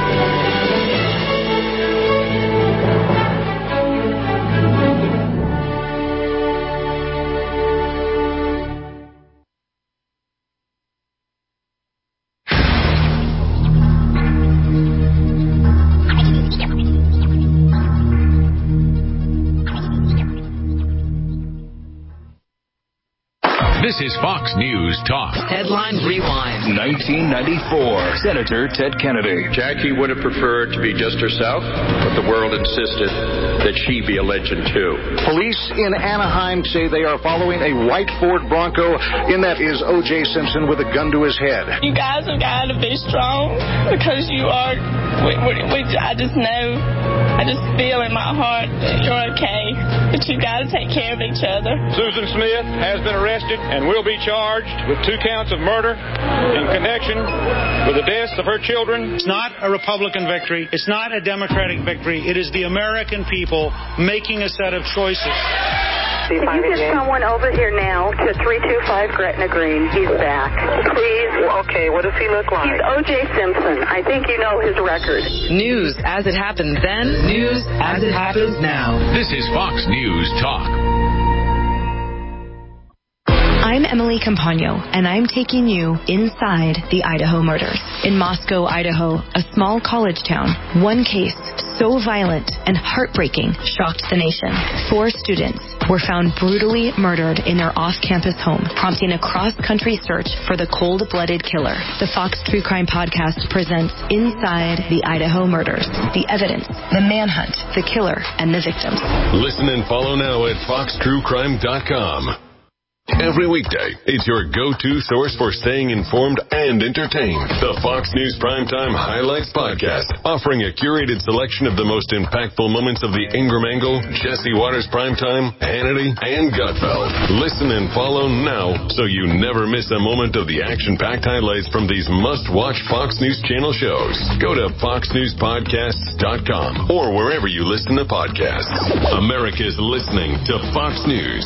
This is Fox News Talk. Headline Rewind. 1994. Senator Ted Kennedy. Jackie would have preferred to be just herself, but the world insisted that she be a legend too. Police in Anaheim say they are following a white Ford Bronco. In that is O.J. Simpson with a gun to his head. You guys have got to be strong because you are. I just know. I just feel in my heart that you're okay, but you got to take care of each other. Susan Smith has been arrested and will be charged with 2 counts of murder in connection with the deaths of her children. It's not a Republican victory. It's not a Democratic victory. It is the American people making a set of choices. Can you get someone over here now to 325 Gretna Green? He's back. Please. Okay, what does he look like? He's O.J. Simpson. I think you know his record. News as it happens then. News as it happens now. This is Fox News Talk. I'm Emily Campagno, and I'm taking you inside the Idaho murders. In Moscow, Idaho, a small college town, one case so violent and heartbreaking shocked the nation. 4 students were found brutally murdered in their off-campus home, prompting a cross-country search for the cold-blooded killer. The Fox True Crime Podcast presents Inside the Idaho Murders, the evidence, the manhunt, the killer, and the victims. Listen and follow now at foxtruecrime.com. Every weekday, it's your go-to source for staying informed and entertained. The Fox News Primetime Highlights Podcast, offering a curated selection of the most impactful moments of the Ingram Angle, Jesse Waters Primetime, Hannity, and Gutfeld. Listen and follow now so you never miss a moment of the action-packed highlights from these must-watch Fox News Channel shows. Go to foxnewspodcasts.com or wherever you listen to podcasts. America's listening to Fox News.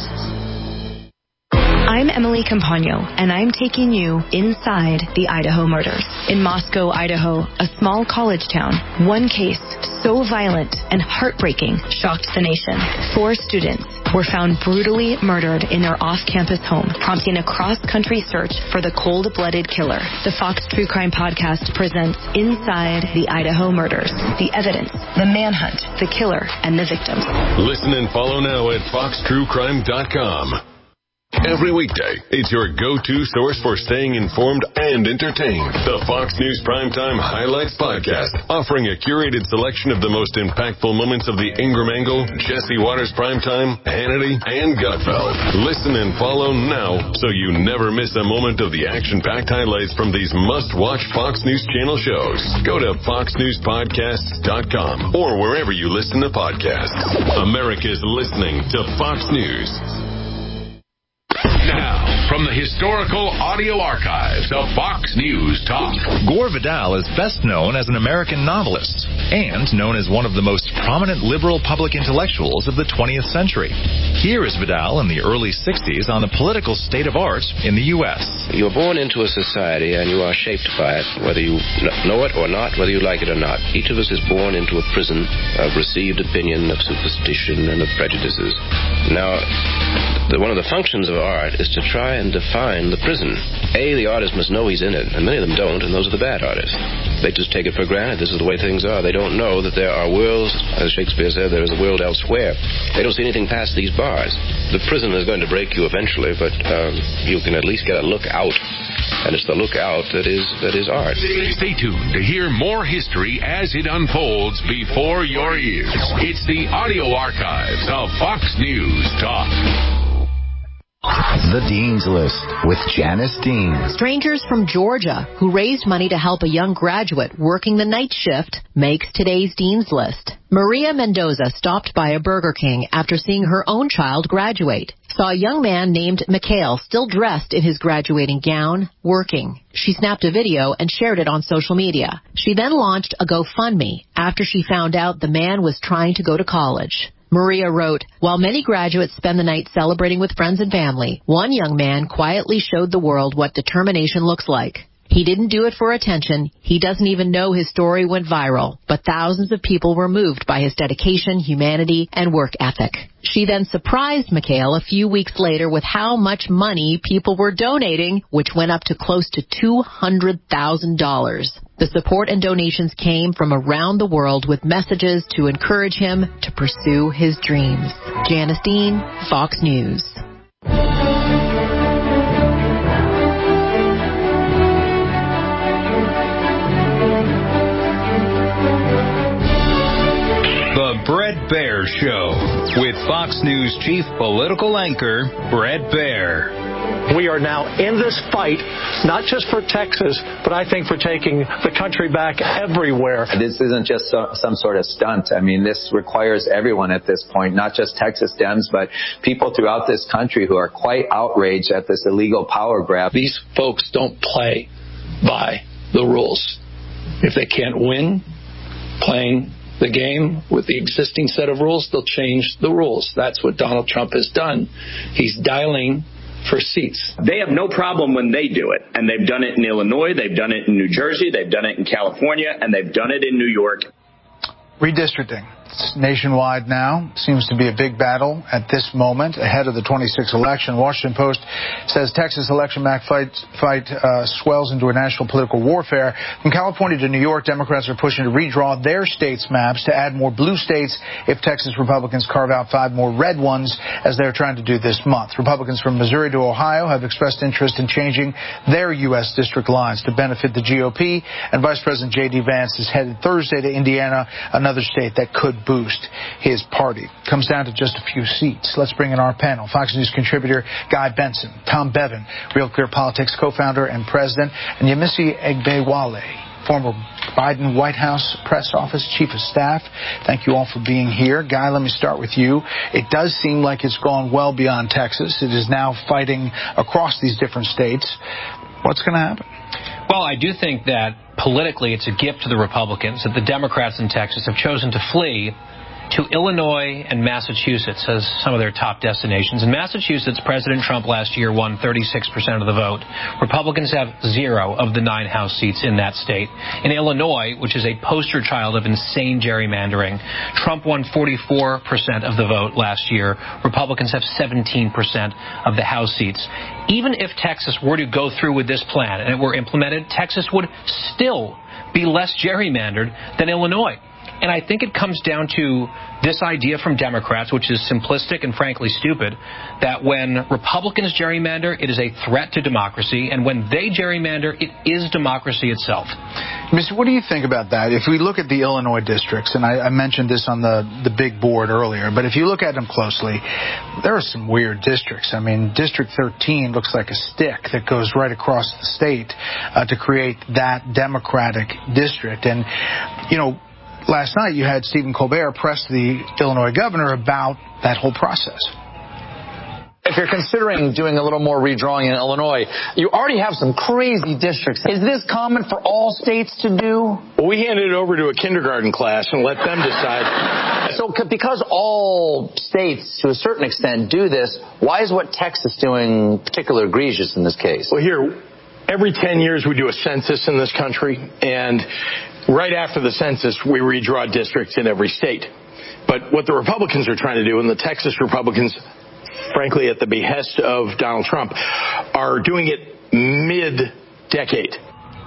I'm Emily Campagno, and I'm taking you inside the Idaho murders. In Moscow, Idaho, a small college town, one case so violent and heartbreaking shocked the nation. 4 students were found brutally murdered in their off-campus home, prompting a cross-country search for the cold-blooded killer. The Fox True Crime Podcast presents Inside the Idaho Murders, the evidence, the manhunt, the killer, and the victims. Listen and follow now at foxtruecrime.com. Every weekday, it's your go-to source for staying informed and entertained. The Fox News Primetime Highlights Podcast, offering a curated selection of the most impactful moments of the Ingram Angle, Jesse Waters Primetime, Hannity, and Gutfeld. Listen and follow now so you never miss a moment of the action-packed highlights from these must-watch Fox News Channel shows. Go to foxnewspodcasts.com or wherever you listen to podcasts. America's listening to Fox News. Now, from the historical audio archives of Fox News Talk. Gore Vidal is best known as an American novelist and known as one of the most prominent liberal public intellectuals of the 20th century. Here is Vidal in the early 60s on the political state of art in the U.S. You're born into a society and you are shaped by it, whether you know it or not, whether you like it or not. Each of us is born into a prison of received opinion, of superstition, and of prejudices. Now, one of the functions of art is to try and define the prison. The artist must know he's in it, and many of them don't, and those are the bad artists. They just take it for granted. This is the way things are. They don't know that there are worlds, as Shakespeare said, there is a world elsewhere. They don't see anything past these bars. The prison is going to break you eventually, but you can at least get a look out. And it's the look out that is art. Stay tuned to hear more history as it unfolds before your ears. It's the audio archives of Fox News Talk. The Dean's List with Janice Dean. Strangers from Georgia who raised money to help a young graduate working the night shift makes today's Dean's List. Maria Mendoza stopped by a Burger King after seeing her own child graduate. Saw a young man named Mikhail still dressed in his graduating gown, working. She snapped a video and shared it on social media. She then launched a GoFundMe after she found out the man was trying to go to college. Maria wrote, while many graduates spend the night celebrating with friends and family, one young man quietly showed the world what determination looks like. He didn't do it for attention. He doesn't even know his story went viral, but thousands of people were moved by his dedication, humanity, and work ethic. She then surprised Mikhail a few weeks later with how much money people were donating, which went up to close to $200,000. The support and donations came from around the world with messages to encourage him to pursue his dreams. Janice Dean, Fox News. The Bret Baier Show with Fox News chief political anchor Bret Baier. We are now in this fight, not just for Texas, but I think for taking the country back everywhere. This isn't just some sort of stunt. I mean, this requires everyone at this point, not just Texas Dems, but people throughout this country who are quite outraged at this illegal power grab. These folks don't play by the rules. If they can't win playing the game with the existing set of rules, they'll change the rules. That's what Donald Trump has done. He's dialing for seats. They have no problem when they do it. And they've done it in Illinois, they've done it in New Jersey, they've done it in California, and they've done it in New York. Redistricting. It's nationwide now. Seems to be a big battle at this moment ahead of the 26th election. Washington Post says Texas election map fight swells into a national political warfare. From California to New York, Democrats are pushing to redraw their states' maps to add more blue states if Texas Republicans carve out 5 more red ones, as they're trying to do this month. Republicans from Missouri to Ohio have expressed interest in changing their U.S. district lines to benefit the GOP, and Vice President J.D. Vance is headed Thursday to Indiana, another state that could boost his party. Comes down to just a few seats. Let's bring in our panel. Fox News contributor Guy Benson, Tom Bevan, Real Clear Politics co-founder and president, and Yemisi Egbewale, former Biden White House press office chief of staff. Thank you all for being here. Guy, let me start with you. It does seem like it's gone well beyond Texas. It is now fighting across these different states. What's going to happen? Well, I do think that politically it's a gift to the Republicans that the Democrats in Texas have chosen to flee to Illinois and Massachusetts as some of their top destinations. In Massachusetts, President Trump last year won 36% of the vote. Republicans have 0 of the 9 House seats in that state. In Illinois, which is a poster child of insane gerrymandering, Trump won 44% of the vote last year. Republicans have 17% of the House seats. Even if Texas were to go through with this plan and it were implemented, Texas would still be less gerrymandered than Illinois. And I think it comes down to this idea from Democrats, which is simplistic and frankly stupid, that when Republicans gerrymander, it is a threat to democracy, and when they gerrymander, it is democracy itself. Mr., what do you think about that? If we look at the Illinois districts, and I mentioned this on the big board earlier, but if you look at them closely, there are some weird districts. I mean, District 13 looks like a stick that goes right across the state to create that Democratic district. And, you know, last night you had Stephen Colbert press the Illinois governor about that whole process. If you're considering doing a little more redrawing in Illinois, you already have some crazy districts. Is this common for all states to do? Well, we handed it over to a kindergarten class and let them decide. So because all states, to a certain extent, do this, why is what Texas doing particularly egregious in this case? Well, here, every 10 years we do a census in this country, and right after the census, we redraw districts in every state. But what the Republicans are trying to do, and the Texas Republicans, frankly, at the behest of Donald Trump, are doing it mid-decade.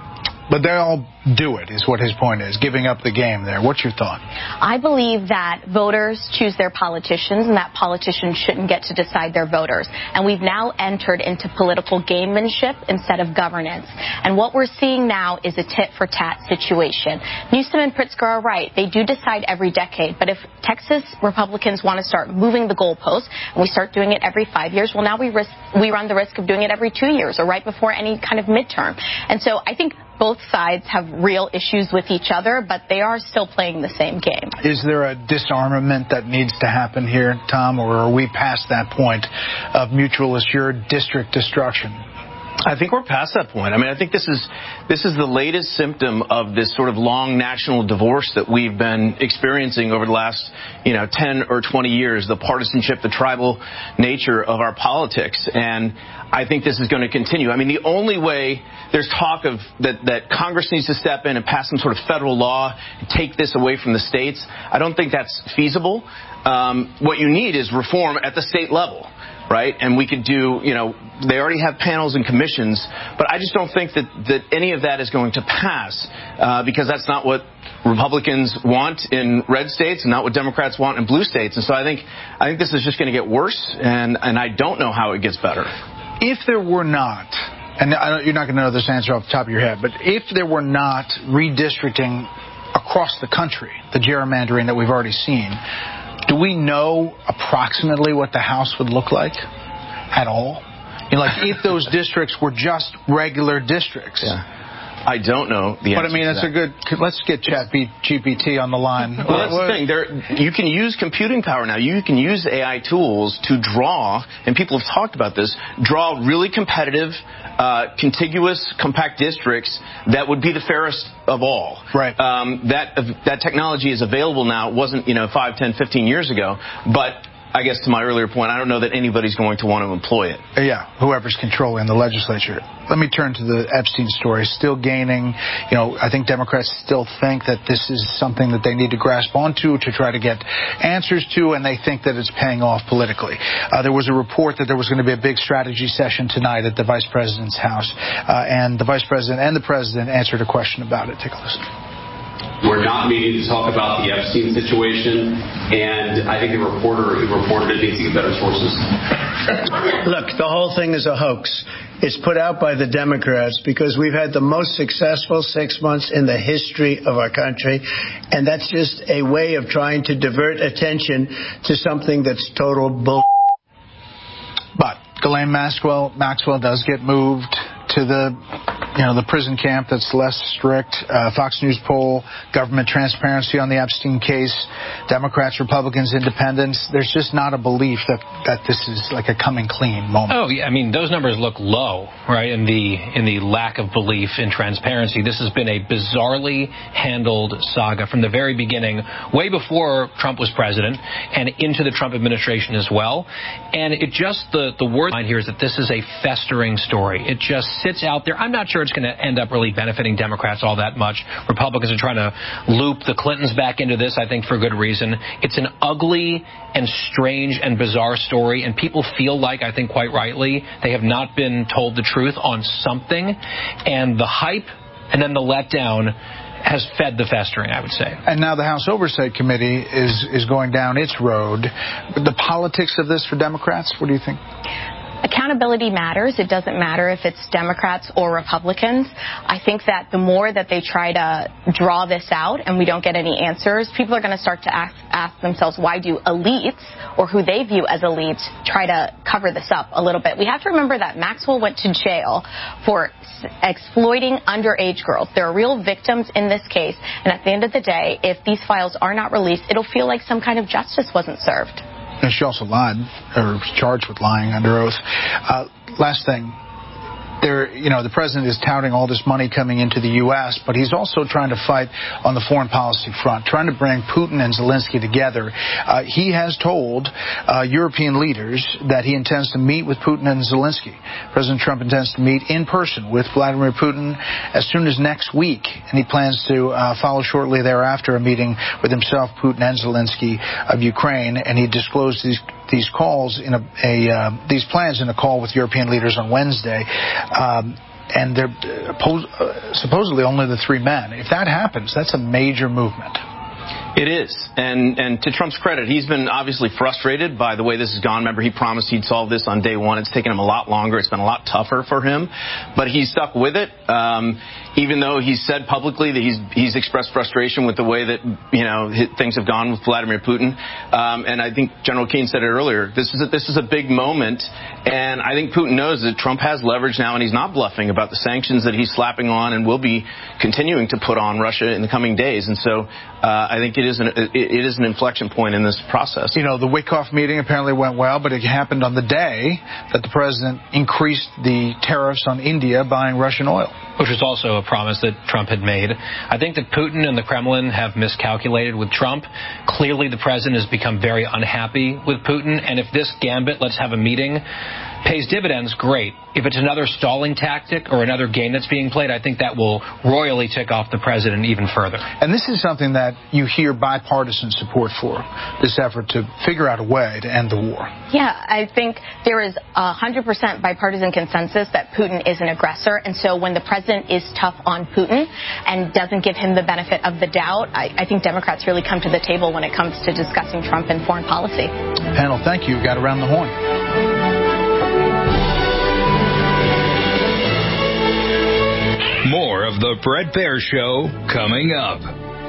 But they all do it, is what his point is, giving up the game there. What's your thought? I believe that voters choose their politicians, and that politicians shouldn't get to decide their voters. And we've now entered into political gamemanship instead of governance. And what we're seeing now is a tit-for-tat situation. Newsom and Pritzker are right. They do decide every decade. But if Texas Republicans want to start moving the goalposts, and we start doing it every 5 years, well, now we run the risk of doing it every 2 years or right before any kind of midterm. And so I think both sides have real issues with each other, but they are still playing the same game. Is there a disarmament that needs to happen here, Tom, or are we past that point of mutual assured district destruction? I think we're past that point. I mean, I think this is the latest symptom of this sort of long national divorce that we've been experiencing over the last, 10 or 20 years, the partisanship, the tribal nature of our politics. And I think this is going to continue. I mean, the only way there's talk of that Congress needs to step in and pass some sort of federal law and take this away from the states, I don't think that's feasible. What you need is reform at the state level. Right? And we could do, they already have panels and commissions, but I just don't think that any of that is going to pass because that's not what Republicans want in red states and not what Democrats want in blue states. And so I think this is just going to get worse, and I don't know how it gets better. If there were not, and you're not going to know this answer off the top of your head, but if there were not redistricting across the country, the gerrymandering that we've already seen, do we know approximately what the House would look like at all? If those districts were just regular districts. Yeah. I don't know the answer. But I mean, it's a good. Let's get ChatGPT on the line. Well, that's the thing. You can use computing power now. You can use AI tools to draw, and people have talked about this, draw really competitive, contiguous, compact districts that would be the fairest of all. Right. That technology is available now. It wasn't 5, 10, 15 years ago, but I guess to my earlier point, I don't know that anybody's going to want to employ it. Yeah, whoever's controlling the legislature. Let me turn to the Epstein story. Still gaining, I think Democrats still think that this is something that they need to grasp onto to try to get answers to, and they think that it's paying off politically. There was a report that there was going to be a big strategy session tonight at the Vice President's house, and the Vice President and the President answered a question about it. Take a listen. We're not meeting to talk about the Epstein situation, and I think the reporter who reported it needs to get better sources. Look, the whole thing is a hoax. It's put out by the Democrats because we've had the most successful 6 months in the history of our country, and that's just a way of trying to divert attention to something that's total bull. But Ghislaine Maxwell does get moved to the prison camp that's less strict. Fox News poll, government transparency on the Epstein case, Democrats, Republicans, independents. There's just not a belief that this is like a coming clean moment. Oh, yeah. I mean, those numbers look low, right, in the lack of belief in transparency. This has been a bizarrely handled saga from the very beginning, way before Trump was president and into the Trump administration as well. And it just, the word line here is that this is a festering story. It just sits out there. I'm not sure it's going to end up really benefiting Democrats all that much. Republicans are trying to loop the Clintons back into this, I think, for good reason. It's an ugly and strange and bizarre story, and people feel like, I think quite rightly, they have not been told the truth on something. And the hype and then the letdown has fed the festering, I would say. And now the House Oversight Committee is going down its road. The politics of this for Democrats, what do you think? Accountability matters. It doesn't matter if it's Democrats or Republicans. I think that the more that they try to draw this out and we don't get any answers, people are going to start to ask themselves, why do elites, or who they view as elites, try to cover this up a little bit? We have to remember that Maxwell went to jail for exploiting underage girls. There are real victims in this case, and at the end of the day, if these files are not released, it'll feel like some kind of justice wasn't served. And she also lied, or was charged with lying under oath. Last thing. The president is touting all this money coming into the U.S., but he's also trying to fight on the foreign policy front, trying to bring Putin and Zelensky together. He has told European leaders that he intends to meet with Putin and Zelensky. President Trump intends to meet in person with Vladimir Putin as soon as next week, and he plans to follow shortly thereafter a meeting with himself, Putin, and Zelensky of Ukraine, and he disclosed these calls in these plans in a call with European leaders on Wednesday. And they're supposedly only the three men. If that happens, that's a major movement. It is. And to Trump's credit, he's been obviously frustrated by the way this has gone. Remember, he promised he'd solve this on day one. It's taken him a lot longer. It's been a lot tougher for him. But he's stuck with it, even though he's said publicly that he's expressed frustration with the way that, things have gone with Vladimir Putin. And I think General Keane said it earlier. This is a big moment. And I think Putin knows that Trump has leverage now, and he's not bluffing about the sanctions that he's slapping on and will be continuing to put on Russia in the coming days. And so I think it is an inflection point in this process. The Wickoff meeting apparently went well, but it happened on the day that the president increased the tariffs on India buying Russian oil. Which was also a promise that Trump had made. I think that Putin and the Kremlin have miscalculated with Trump. Clearly, the president has become very unhappy with Putin, and if this gambit, let's have a meeting, pays dividends, great. If it's another stalling tactic or another game that's being played, I think that will royally tick off the president even further. And this is something that you hear bipartisan support for, this effort to figure out a way to end the war. Yeah, I think there is 100% bipartisan consensus that Putin is an aggressor, and so when the president is tough on Putin and doesn't give him the benefit of the doubt, I think Democrats really come to the table when it comes to discussing Trump and foreign policy. Panel, thank you. Got around the horn. More of the Bret Baier Show coming up.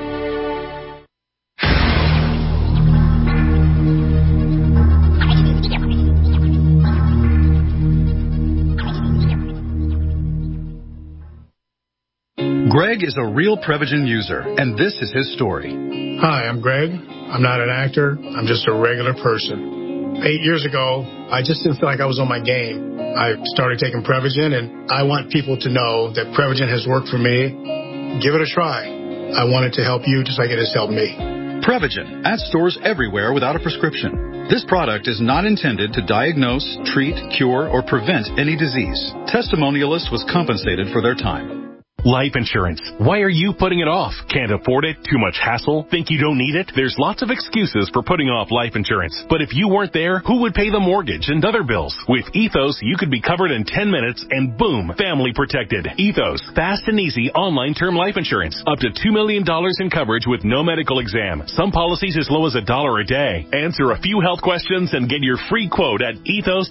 Greg is a real Prevagen user, and this is his story. Hi, I'm Greg. I'm not an actor. I'm just a regular person. 8 years ago, I just didn't feel like I was on my game. I started taking Prevagen, and I want people to know that Prevagen has worked for me. Give it a try. I want it to help you just like it has helped me. Prevagen, at stores everywhere without a prescription. This product is not intended to diagnose, treat, cure, or prevent any disease. Testimonialists was compensated for their time. Life insurance. Why are you putting it off? Can't afford it? Too much hassle? Think you don't need it? There's lots of excuses for putting off life insurance. But if you weren't there, who would pay the mortgage and other bills? With Ethos, you could be covered in 10 minutes and boom, family protected. Ethos, fast and easy online term life insurance. Up to $2 million in coverage with no medical exam. Some policies as low as $1 a day. Answer a few health questions and get your free quote at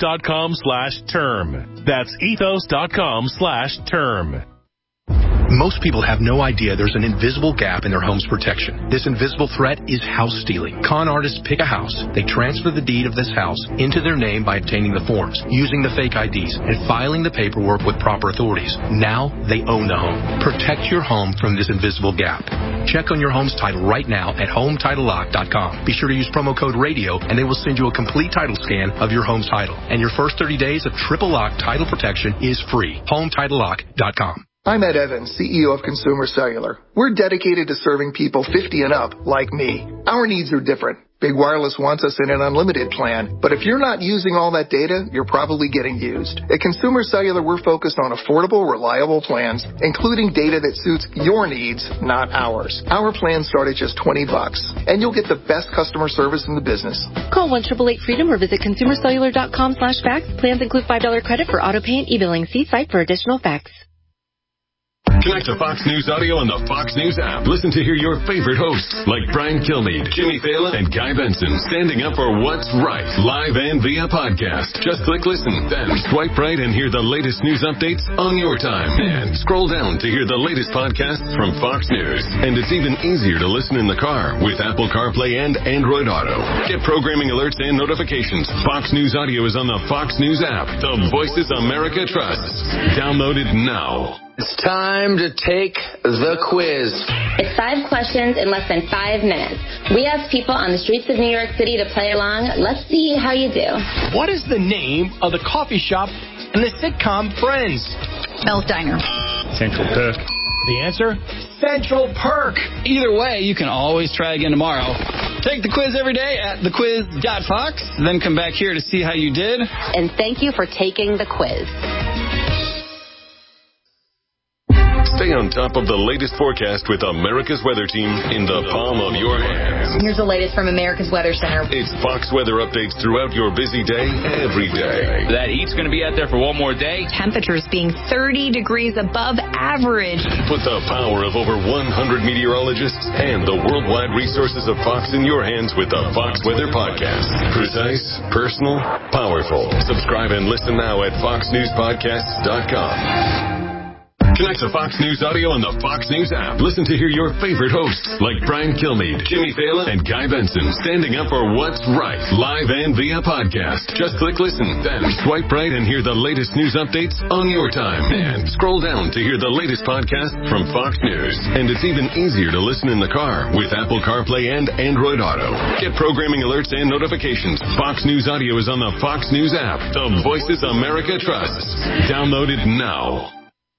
ethos.com/term. That's ethos.com/term. Most people have no idea there's an invisible gap in their home's protection. This invisible threat is house stealing. Con artists pick a house. They transfer the deed of this house into their name by obtaining the forms, using the fake IDs, and filing the paperwork with proper authorities. Now they own the home. Protect your home from this invisible gap. Check on your home's title right now at HomeTitleLock.com. Be sure to use promo code RADIO, and they will send you a complete title scan of your home's title. And your first 30 days of triple lock title protection is free. HomeTitleLock.com. I'm Ed Evans, CEO of Consumer Cellular. We're dedicated to serving people 50 and up, like me. Our needs are different. Big Wireless wants us in an unlimited plan, but if you're not using all that data, you're probably getting used. At Consumer Cellular, we're focused on affordable, reliable plans, including data that suits your needs, not ours. Our plans start at just $20, and you'll get the best customer service in the business. Call 1-888-FREEDOM or visit consumercellular.com/facts. Plans include $5 credit for auto pay and e-billing. See site for additional facts. Connect to Fox News Audio on the Fox News app. Listen to hear your favorite hosts like Brian Kilmeade, Jimmy Fallon, and Guy Benson standing up for what's right, live and via podcast. Just click listen, then swipe right and hear the latest news updates on your time. And scroll down to hear the latest podcasts from Fox News. And it's even easier to listen in the car with Apple CarPlay and Android Auto. Get programming alerts and notifications. Fox News Audio is on the Fox News app. The Voices America trusts. Download it now. It's time to take the quiz. It's 5 questions in less than 5 minutes. We ask people on the streets of New York City to play along. Let's see how you do. What is the name of the coffee shop in the sitcom Friends? Mel's Diner. Central Perk. The answer? Central Perk. Either way, you can always try again tomorrow. Take the quiz every day at thequiz.fox, then come back here to see how you did. And thank you for taking the quiz. Stay on top of the latest forecast with America's Weather Team in the palm of your hands. Here's the latest from America's Weather Center. It's Fox weather updates throughout your busy day, every day. That heat's going to be out there for one more day. Temperatures being 30 degrees above average. Put the power of over 100 meteorologists and the worldwide resources of Fox in your hands with the Fox Weather Podcast. Precise, personal, powerful. Subscribe and listen now at foxnewspodcasts.com. Connect to Fox News Audio on the Fox News app. Listen to hear your favorite hosts like Brian Kilmeade, Jimmy Fallon, and Guy Benson standing up for what's right, live and via podcast. Just click listen, then swipe right and hear the latest news updates on your time. And scroll down to hear the latest podcast from Fox News. And it's even easier to listen in the car with Apple CarPlay and Android Auto. Get programming alerts and notifications. Fox News Audio is on the Fox News app. The Voices America trusts. Download it now.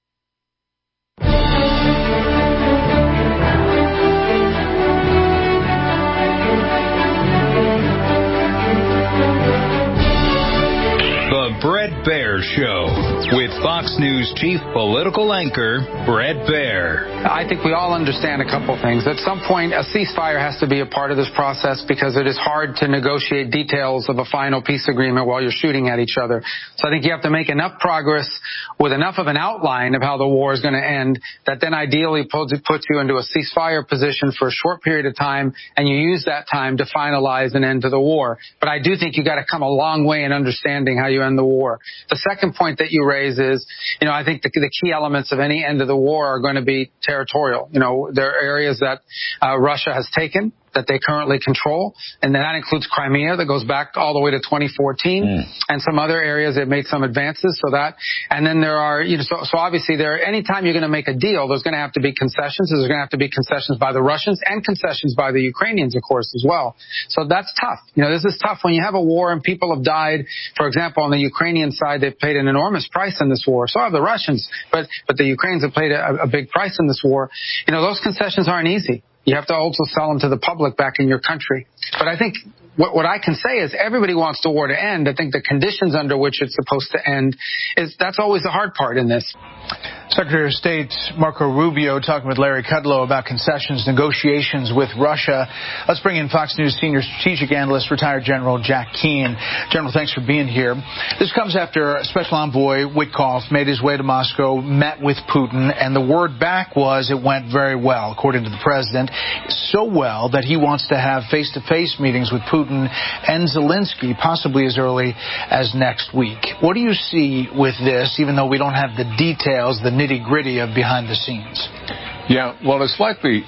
The Bret Baier Show with Fox News chief political anchor Bret Baier. I think we all understand a couple things. At some point, a ceasefire has to be a part of this process because it is hard to negotiate details of a final peace agreement while you're shooting at each other. So I think you have to make enough progress with enough of an outline of how the war is going to end that then ideally puts you into a ceasefire position for a short period of time, and you use that time to finalize an end to the war. But I do think you got to come a long way in understanding how you end the war. The second point that you raise is, I think the key elements of any end of the war are going to be territorial. There are areas that Russia has taken that they currently control, and that includes Crimea that goes back all the way to 2014, and some other areas that made some advances. So that, and then there are, so obviously anytime you're going to make a deal, there's going to have to be concessions. There's going to have to be concessions by the Russians and concessions by the Ukrainians, of course, as well. So that's tough. This is tough when you have a war and people have died. For example, on the Ukrainian side, they've paid an enormous price in this war. So have the Russians, but the Ukrainians have paid a big price in this war. Those concessions aren't easy. You have to also sell them to the public back in your country. But I think what I can say is everybody wants the war to end. I think the conditions under which it's supposed to end that's always the hard part in this. Secretary of State Marco Rubio talking with Larry Kudlow about concessions, negotiations with Russia. Let's bring in Fox News senior strategic analyst, retired General Jack Keane. General, thanks for being here. This comes after Special Envoy Witkoff made his way to Moscow, met with Putin, and the word back was it went very well, according to the president. So well that he wants to have face-to-face meetings with Putin and Zelensky, possibly as early as next week. What do you see with this, even though we don't have the details, the nitty-gritty of behind the scenes? Yeah, well, it's likely,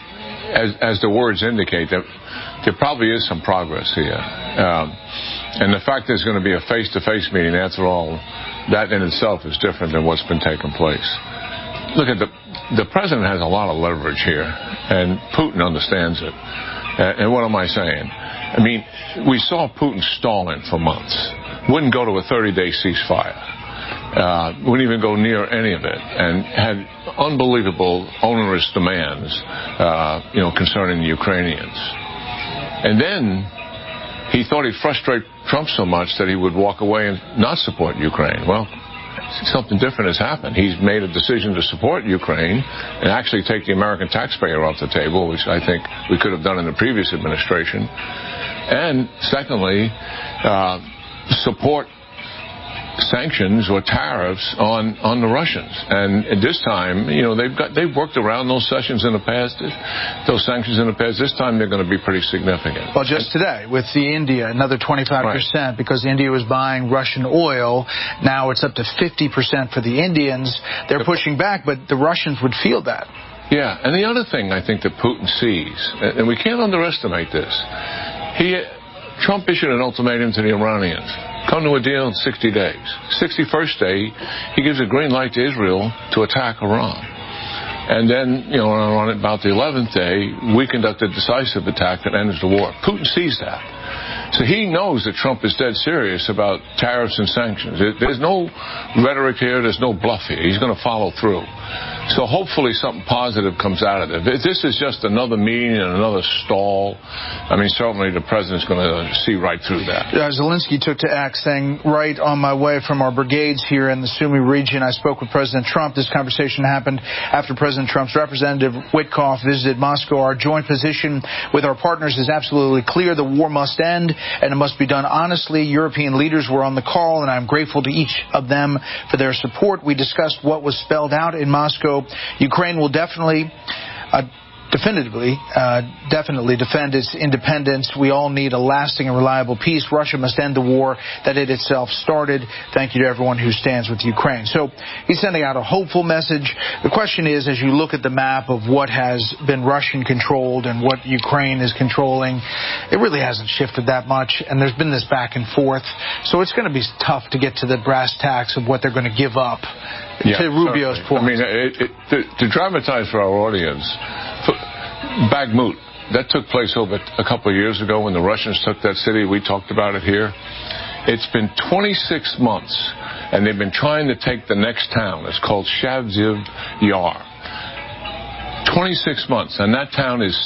as the words indicate, that there probably is some progress here. And the fact there's going to be a face-to-face meeting, after all, that in itself is different than what's been taking place. Look, the president has a lot of leverage here, and Putin understands it. And what am I saying? I mean, we saw Putin stalling for months. Wouldn't go to a 30-day ceasefire. Wouldn't even go near any of it, and had unbelievable onerous demands, concerning the Ukrainians. And then he thought he'd frustrate Trump so much that he would walk away and not support Ukraine. Well, something different has happened. He's made a decision to support Ukraine and actually take the American taxpayer off the table, which I think we could have done in the previous administration. And secondly, support sanctions or tariffs on the Russians. And this time, they've worked around those sanctions in the past. This time they're going to be pretty significant. Well, just today with the India, another 25% because India was buying Russian oil. Now it's up to 50% for the Indians. They're pushing back, but the Russians would feel that. Yeah, and the other thing I think that Putin sees, and we can't underestimate this, Trump issued an ultimatum to the Iranians. Come to a deal in 60 days. 61st day, he gives a green light to Israel to attack Iran. And then, on about the 11th day, we conduct a decisive attack that ends the war. Putin sees that. So he knows that Trump is dead serious about tariffs and sanctions. There's no rhetoric here. There's no bluff here. He's going to follow through. So hopefully something positive comes out of it. If this is just another meeting and another stall, certainly the president's going to see right through that. Zelensky took to X saying, right on my way from our brigades here in the Sumy region, I spoke with President Trump. This conversation happened after President Trump's representative Witkoff visited Moscow. Our joint position with our partners is absolutely clear. The war must end, and it must be done honestly. European leaders were on the call, and I'm grateful to each of them for their support. We discussed what was spelled out in Moscow. Ukraine will definitively defend its independence. We all need a lasting and reliable peace. Russia must end the war that it itself started. Thank you to everyone who stands with Ukraine. So he's sending out a hopeful message. The question is, as you look at the map of what has been Russian-controlled and what Ukraine is controlling, it really hasn't shifted that much, and there's been this back and forth. So it's going to be tough to get to the brass tacks of what they're going to give up. To Rubio's point. To dramatize for our audience, Bakhmut, that took place over a couple of years ago when the Russians took that city. We talked about it here. It's been 26 months, and they've been trying to take the next town. It's called Shavziv Yar. 26 months, and that town is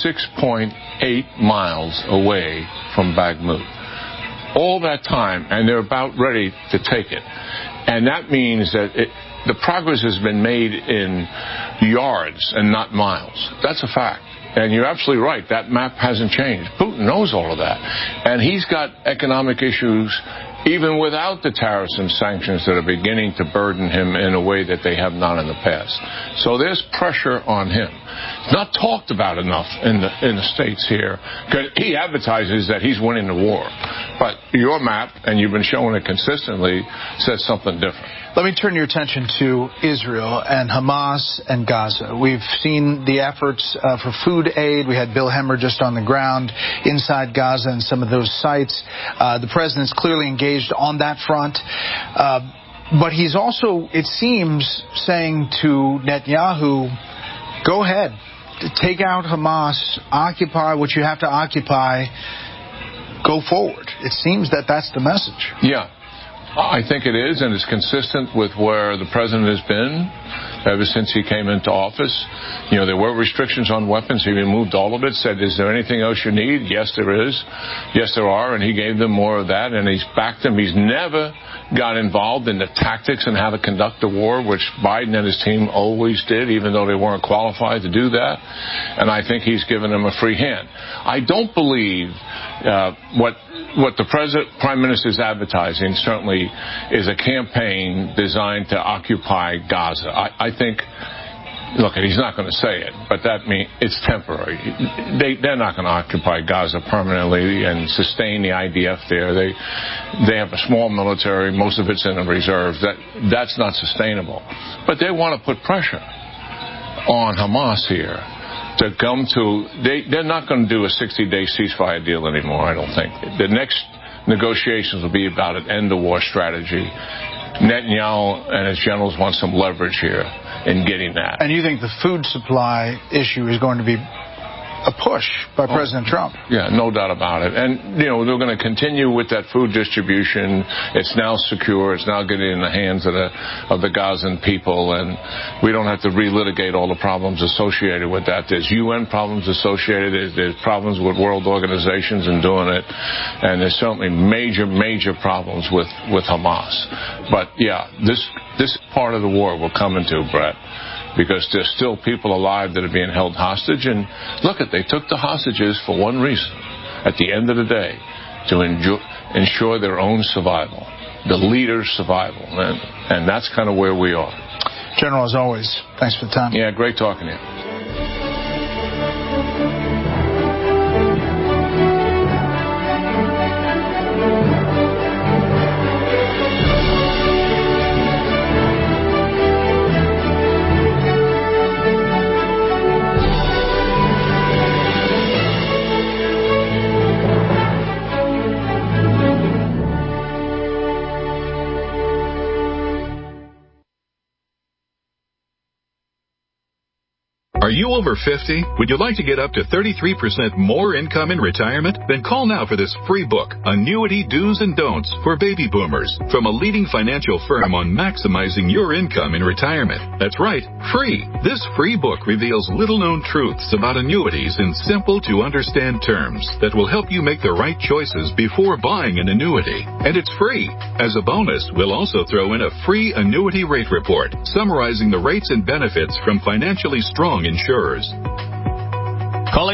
6.8 miles away from Bakhmut. All that time, and they're about ready to take it. And that means that the progress has been made in yards and not miles. That's a fact. And you're absolutely right. That map hasn't changed. Putin knows all of that. And he's got economic issues even without the tariffs and sanctions that are beginning to burden him in a way that they have not in the past. So there's pressure on him. It's not talked about enough in the States here. He advertises that he's winning the war. But your map, and you've been showing it consistently, says something different. Let me turn your attention to Israel and Hamas and Gaza. We've seen the efforts for food aid. We had Bill Hemmer just on the ground inside Gaza and some of those sites. The president's clearly engaged on that front. But he's also, it seems, saying to Netanyahu, go ahead, take out Hamas, occupy what you have to occupy, go forward. It seems that that's the message. Yeah. I think it is, and it's consistent with where the president has been ever since he came into office. There were restrictions on weapons. He removed all of it, said, is there anything else you need? Yes, there is. Yes, there are, and he gave them more of that, and he's backed them. He's never got involved in the tactics and how to conduct a war, which Biden and his team always did, even though they weren't qualified to do that. And I think he's given them a free hand. I don't believe what the prime minister is advertising certainly is a campaign designed to occupy Gaza. I think, look, he's not going to say it, but that means it's temporary. They're not going to occupy Gaza permanently and sustain the IDF there. They have a small military. Most of it's in the reserves. That's not sustainable. But they want to put pressure on Hamas here to come to. They're not going to do a 60-day ceasefire deal anymore, I don't think. The next negotiations will be about an end-of-war strategy. Netanyahu and his generals want some leverage here in getting that. And you think the food supply issue is going to be a push by President Trump? Yeah, no doubt about it. And, they're going to continue with that food distribution. It's now secure. It's now getting in the hands of the Gazan people. And we don't have to relitigate all the problems associated with that. There's UN problems associated. There's problems with world organizations in doing it. And there's certainly major, major problems with Hamas. But, yeah, this part of the war will come into, Brett, because there's still people alive that are being held hostage. And look, they took the hostages for one reason, at the end of the day, to ensure their own survival. the leader's survival. And that's kind of where we are. General, as always, thanks for the time. Yeah, great talking to you. Are you over 50? Would you like to get up to 33% more income in retirement? Then call now for this free book, Annuity Do's and Don'ts for Baby Boomers, from a leading financial firm on maximizing your income in retirement. That's right, free. This free book reveals little-known truths about annuities in simple-to-understand terms that will help you make the right choices before buying an annuity. And it's free. As a bonus, we'll also throw in a free annuity rate report summarizing the rates and benefits from financially strong insurers. Call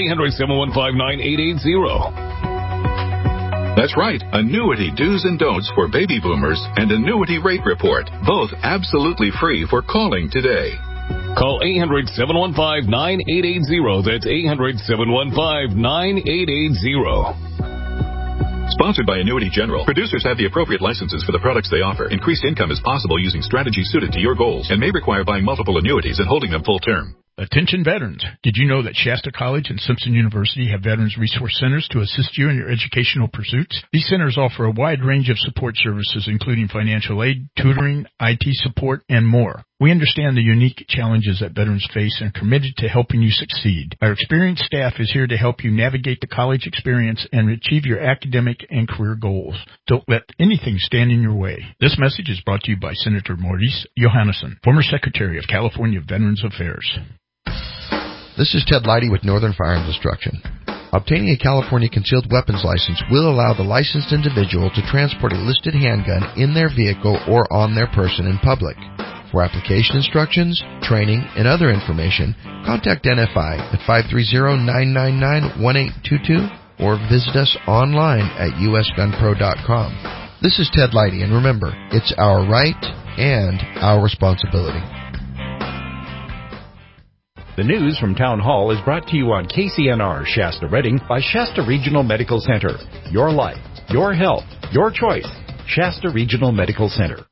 800-715-9880. That's right, Annuity Do's and Don'ts for Baby Boomers and Annuity Rate Report, both absolutely free for calling today. Call 800-715-9880. That's 800-715-9880. Sponsored by Annuity General. Producers have the appropriate licenses for the products they offer. Increased income is possible using strategies suited to your goals and may require buying multiple annuities and holding them full term. Attention veterans. Did you know that Shasta College and Simpson University have Veterans Resource Centers to assist you in your educational pursuits? These centers offer a wide range of support services, including financial aid, tutoring, IT support, and more. We understand the unique challenges that veterans face and are committed to helping you succeed. Our experienced staff is here to help you navigate the college experience and achieve your academic and career goals. Don't let anything stand in your way. This message is brought to you by Senator Maurice Johannesson, former Secretary of California Veterans Affairs. This is Ted Leidy with Northern Firearms Instruction. Obtaining a California concealed weapons license will allow the licensed individual to transport a listed handgun in their vehicle or on their person in public. For application instructions, training, and other information, contact NFI at 530-999-1822 or visit us online at usgunpro.com. This is Ted Leidy, and remember, it's our right and our responsibility. The news from Town Hall is brought to you on KCNR Shasta Redding by Shasta Regional Medical Center. Your life, your health, your choice. Shasta Regional Medical Center.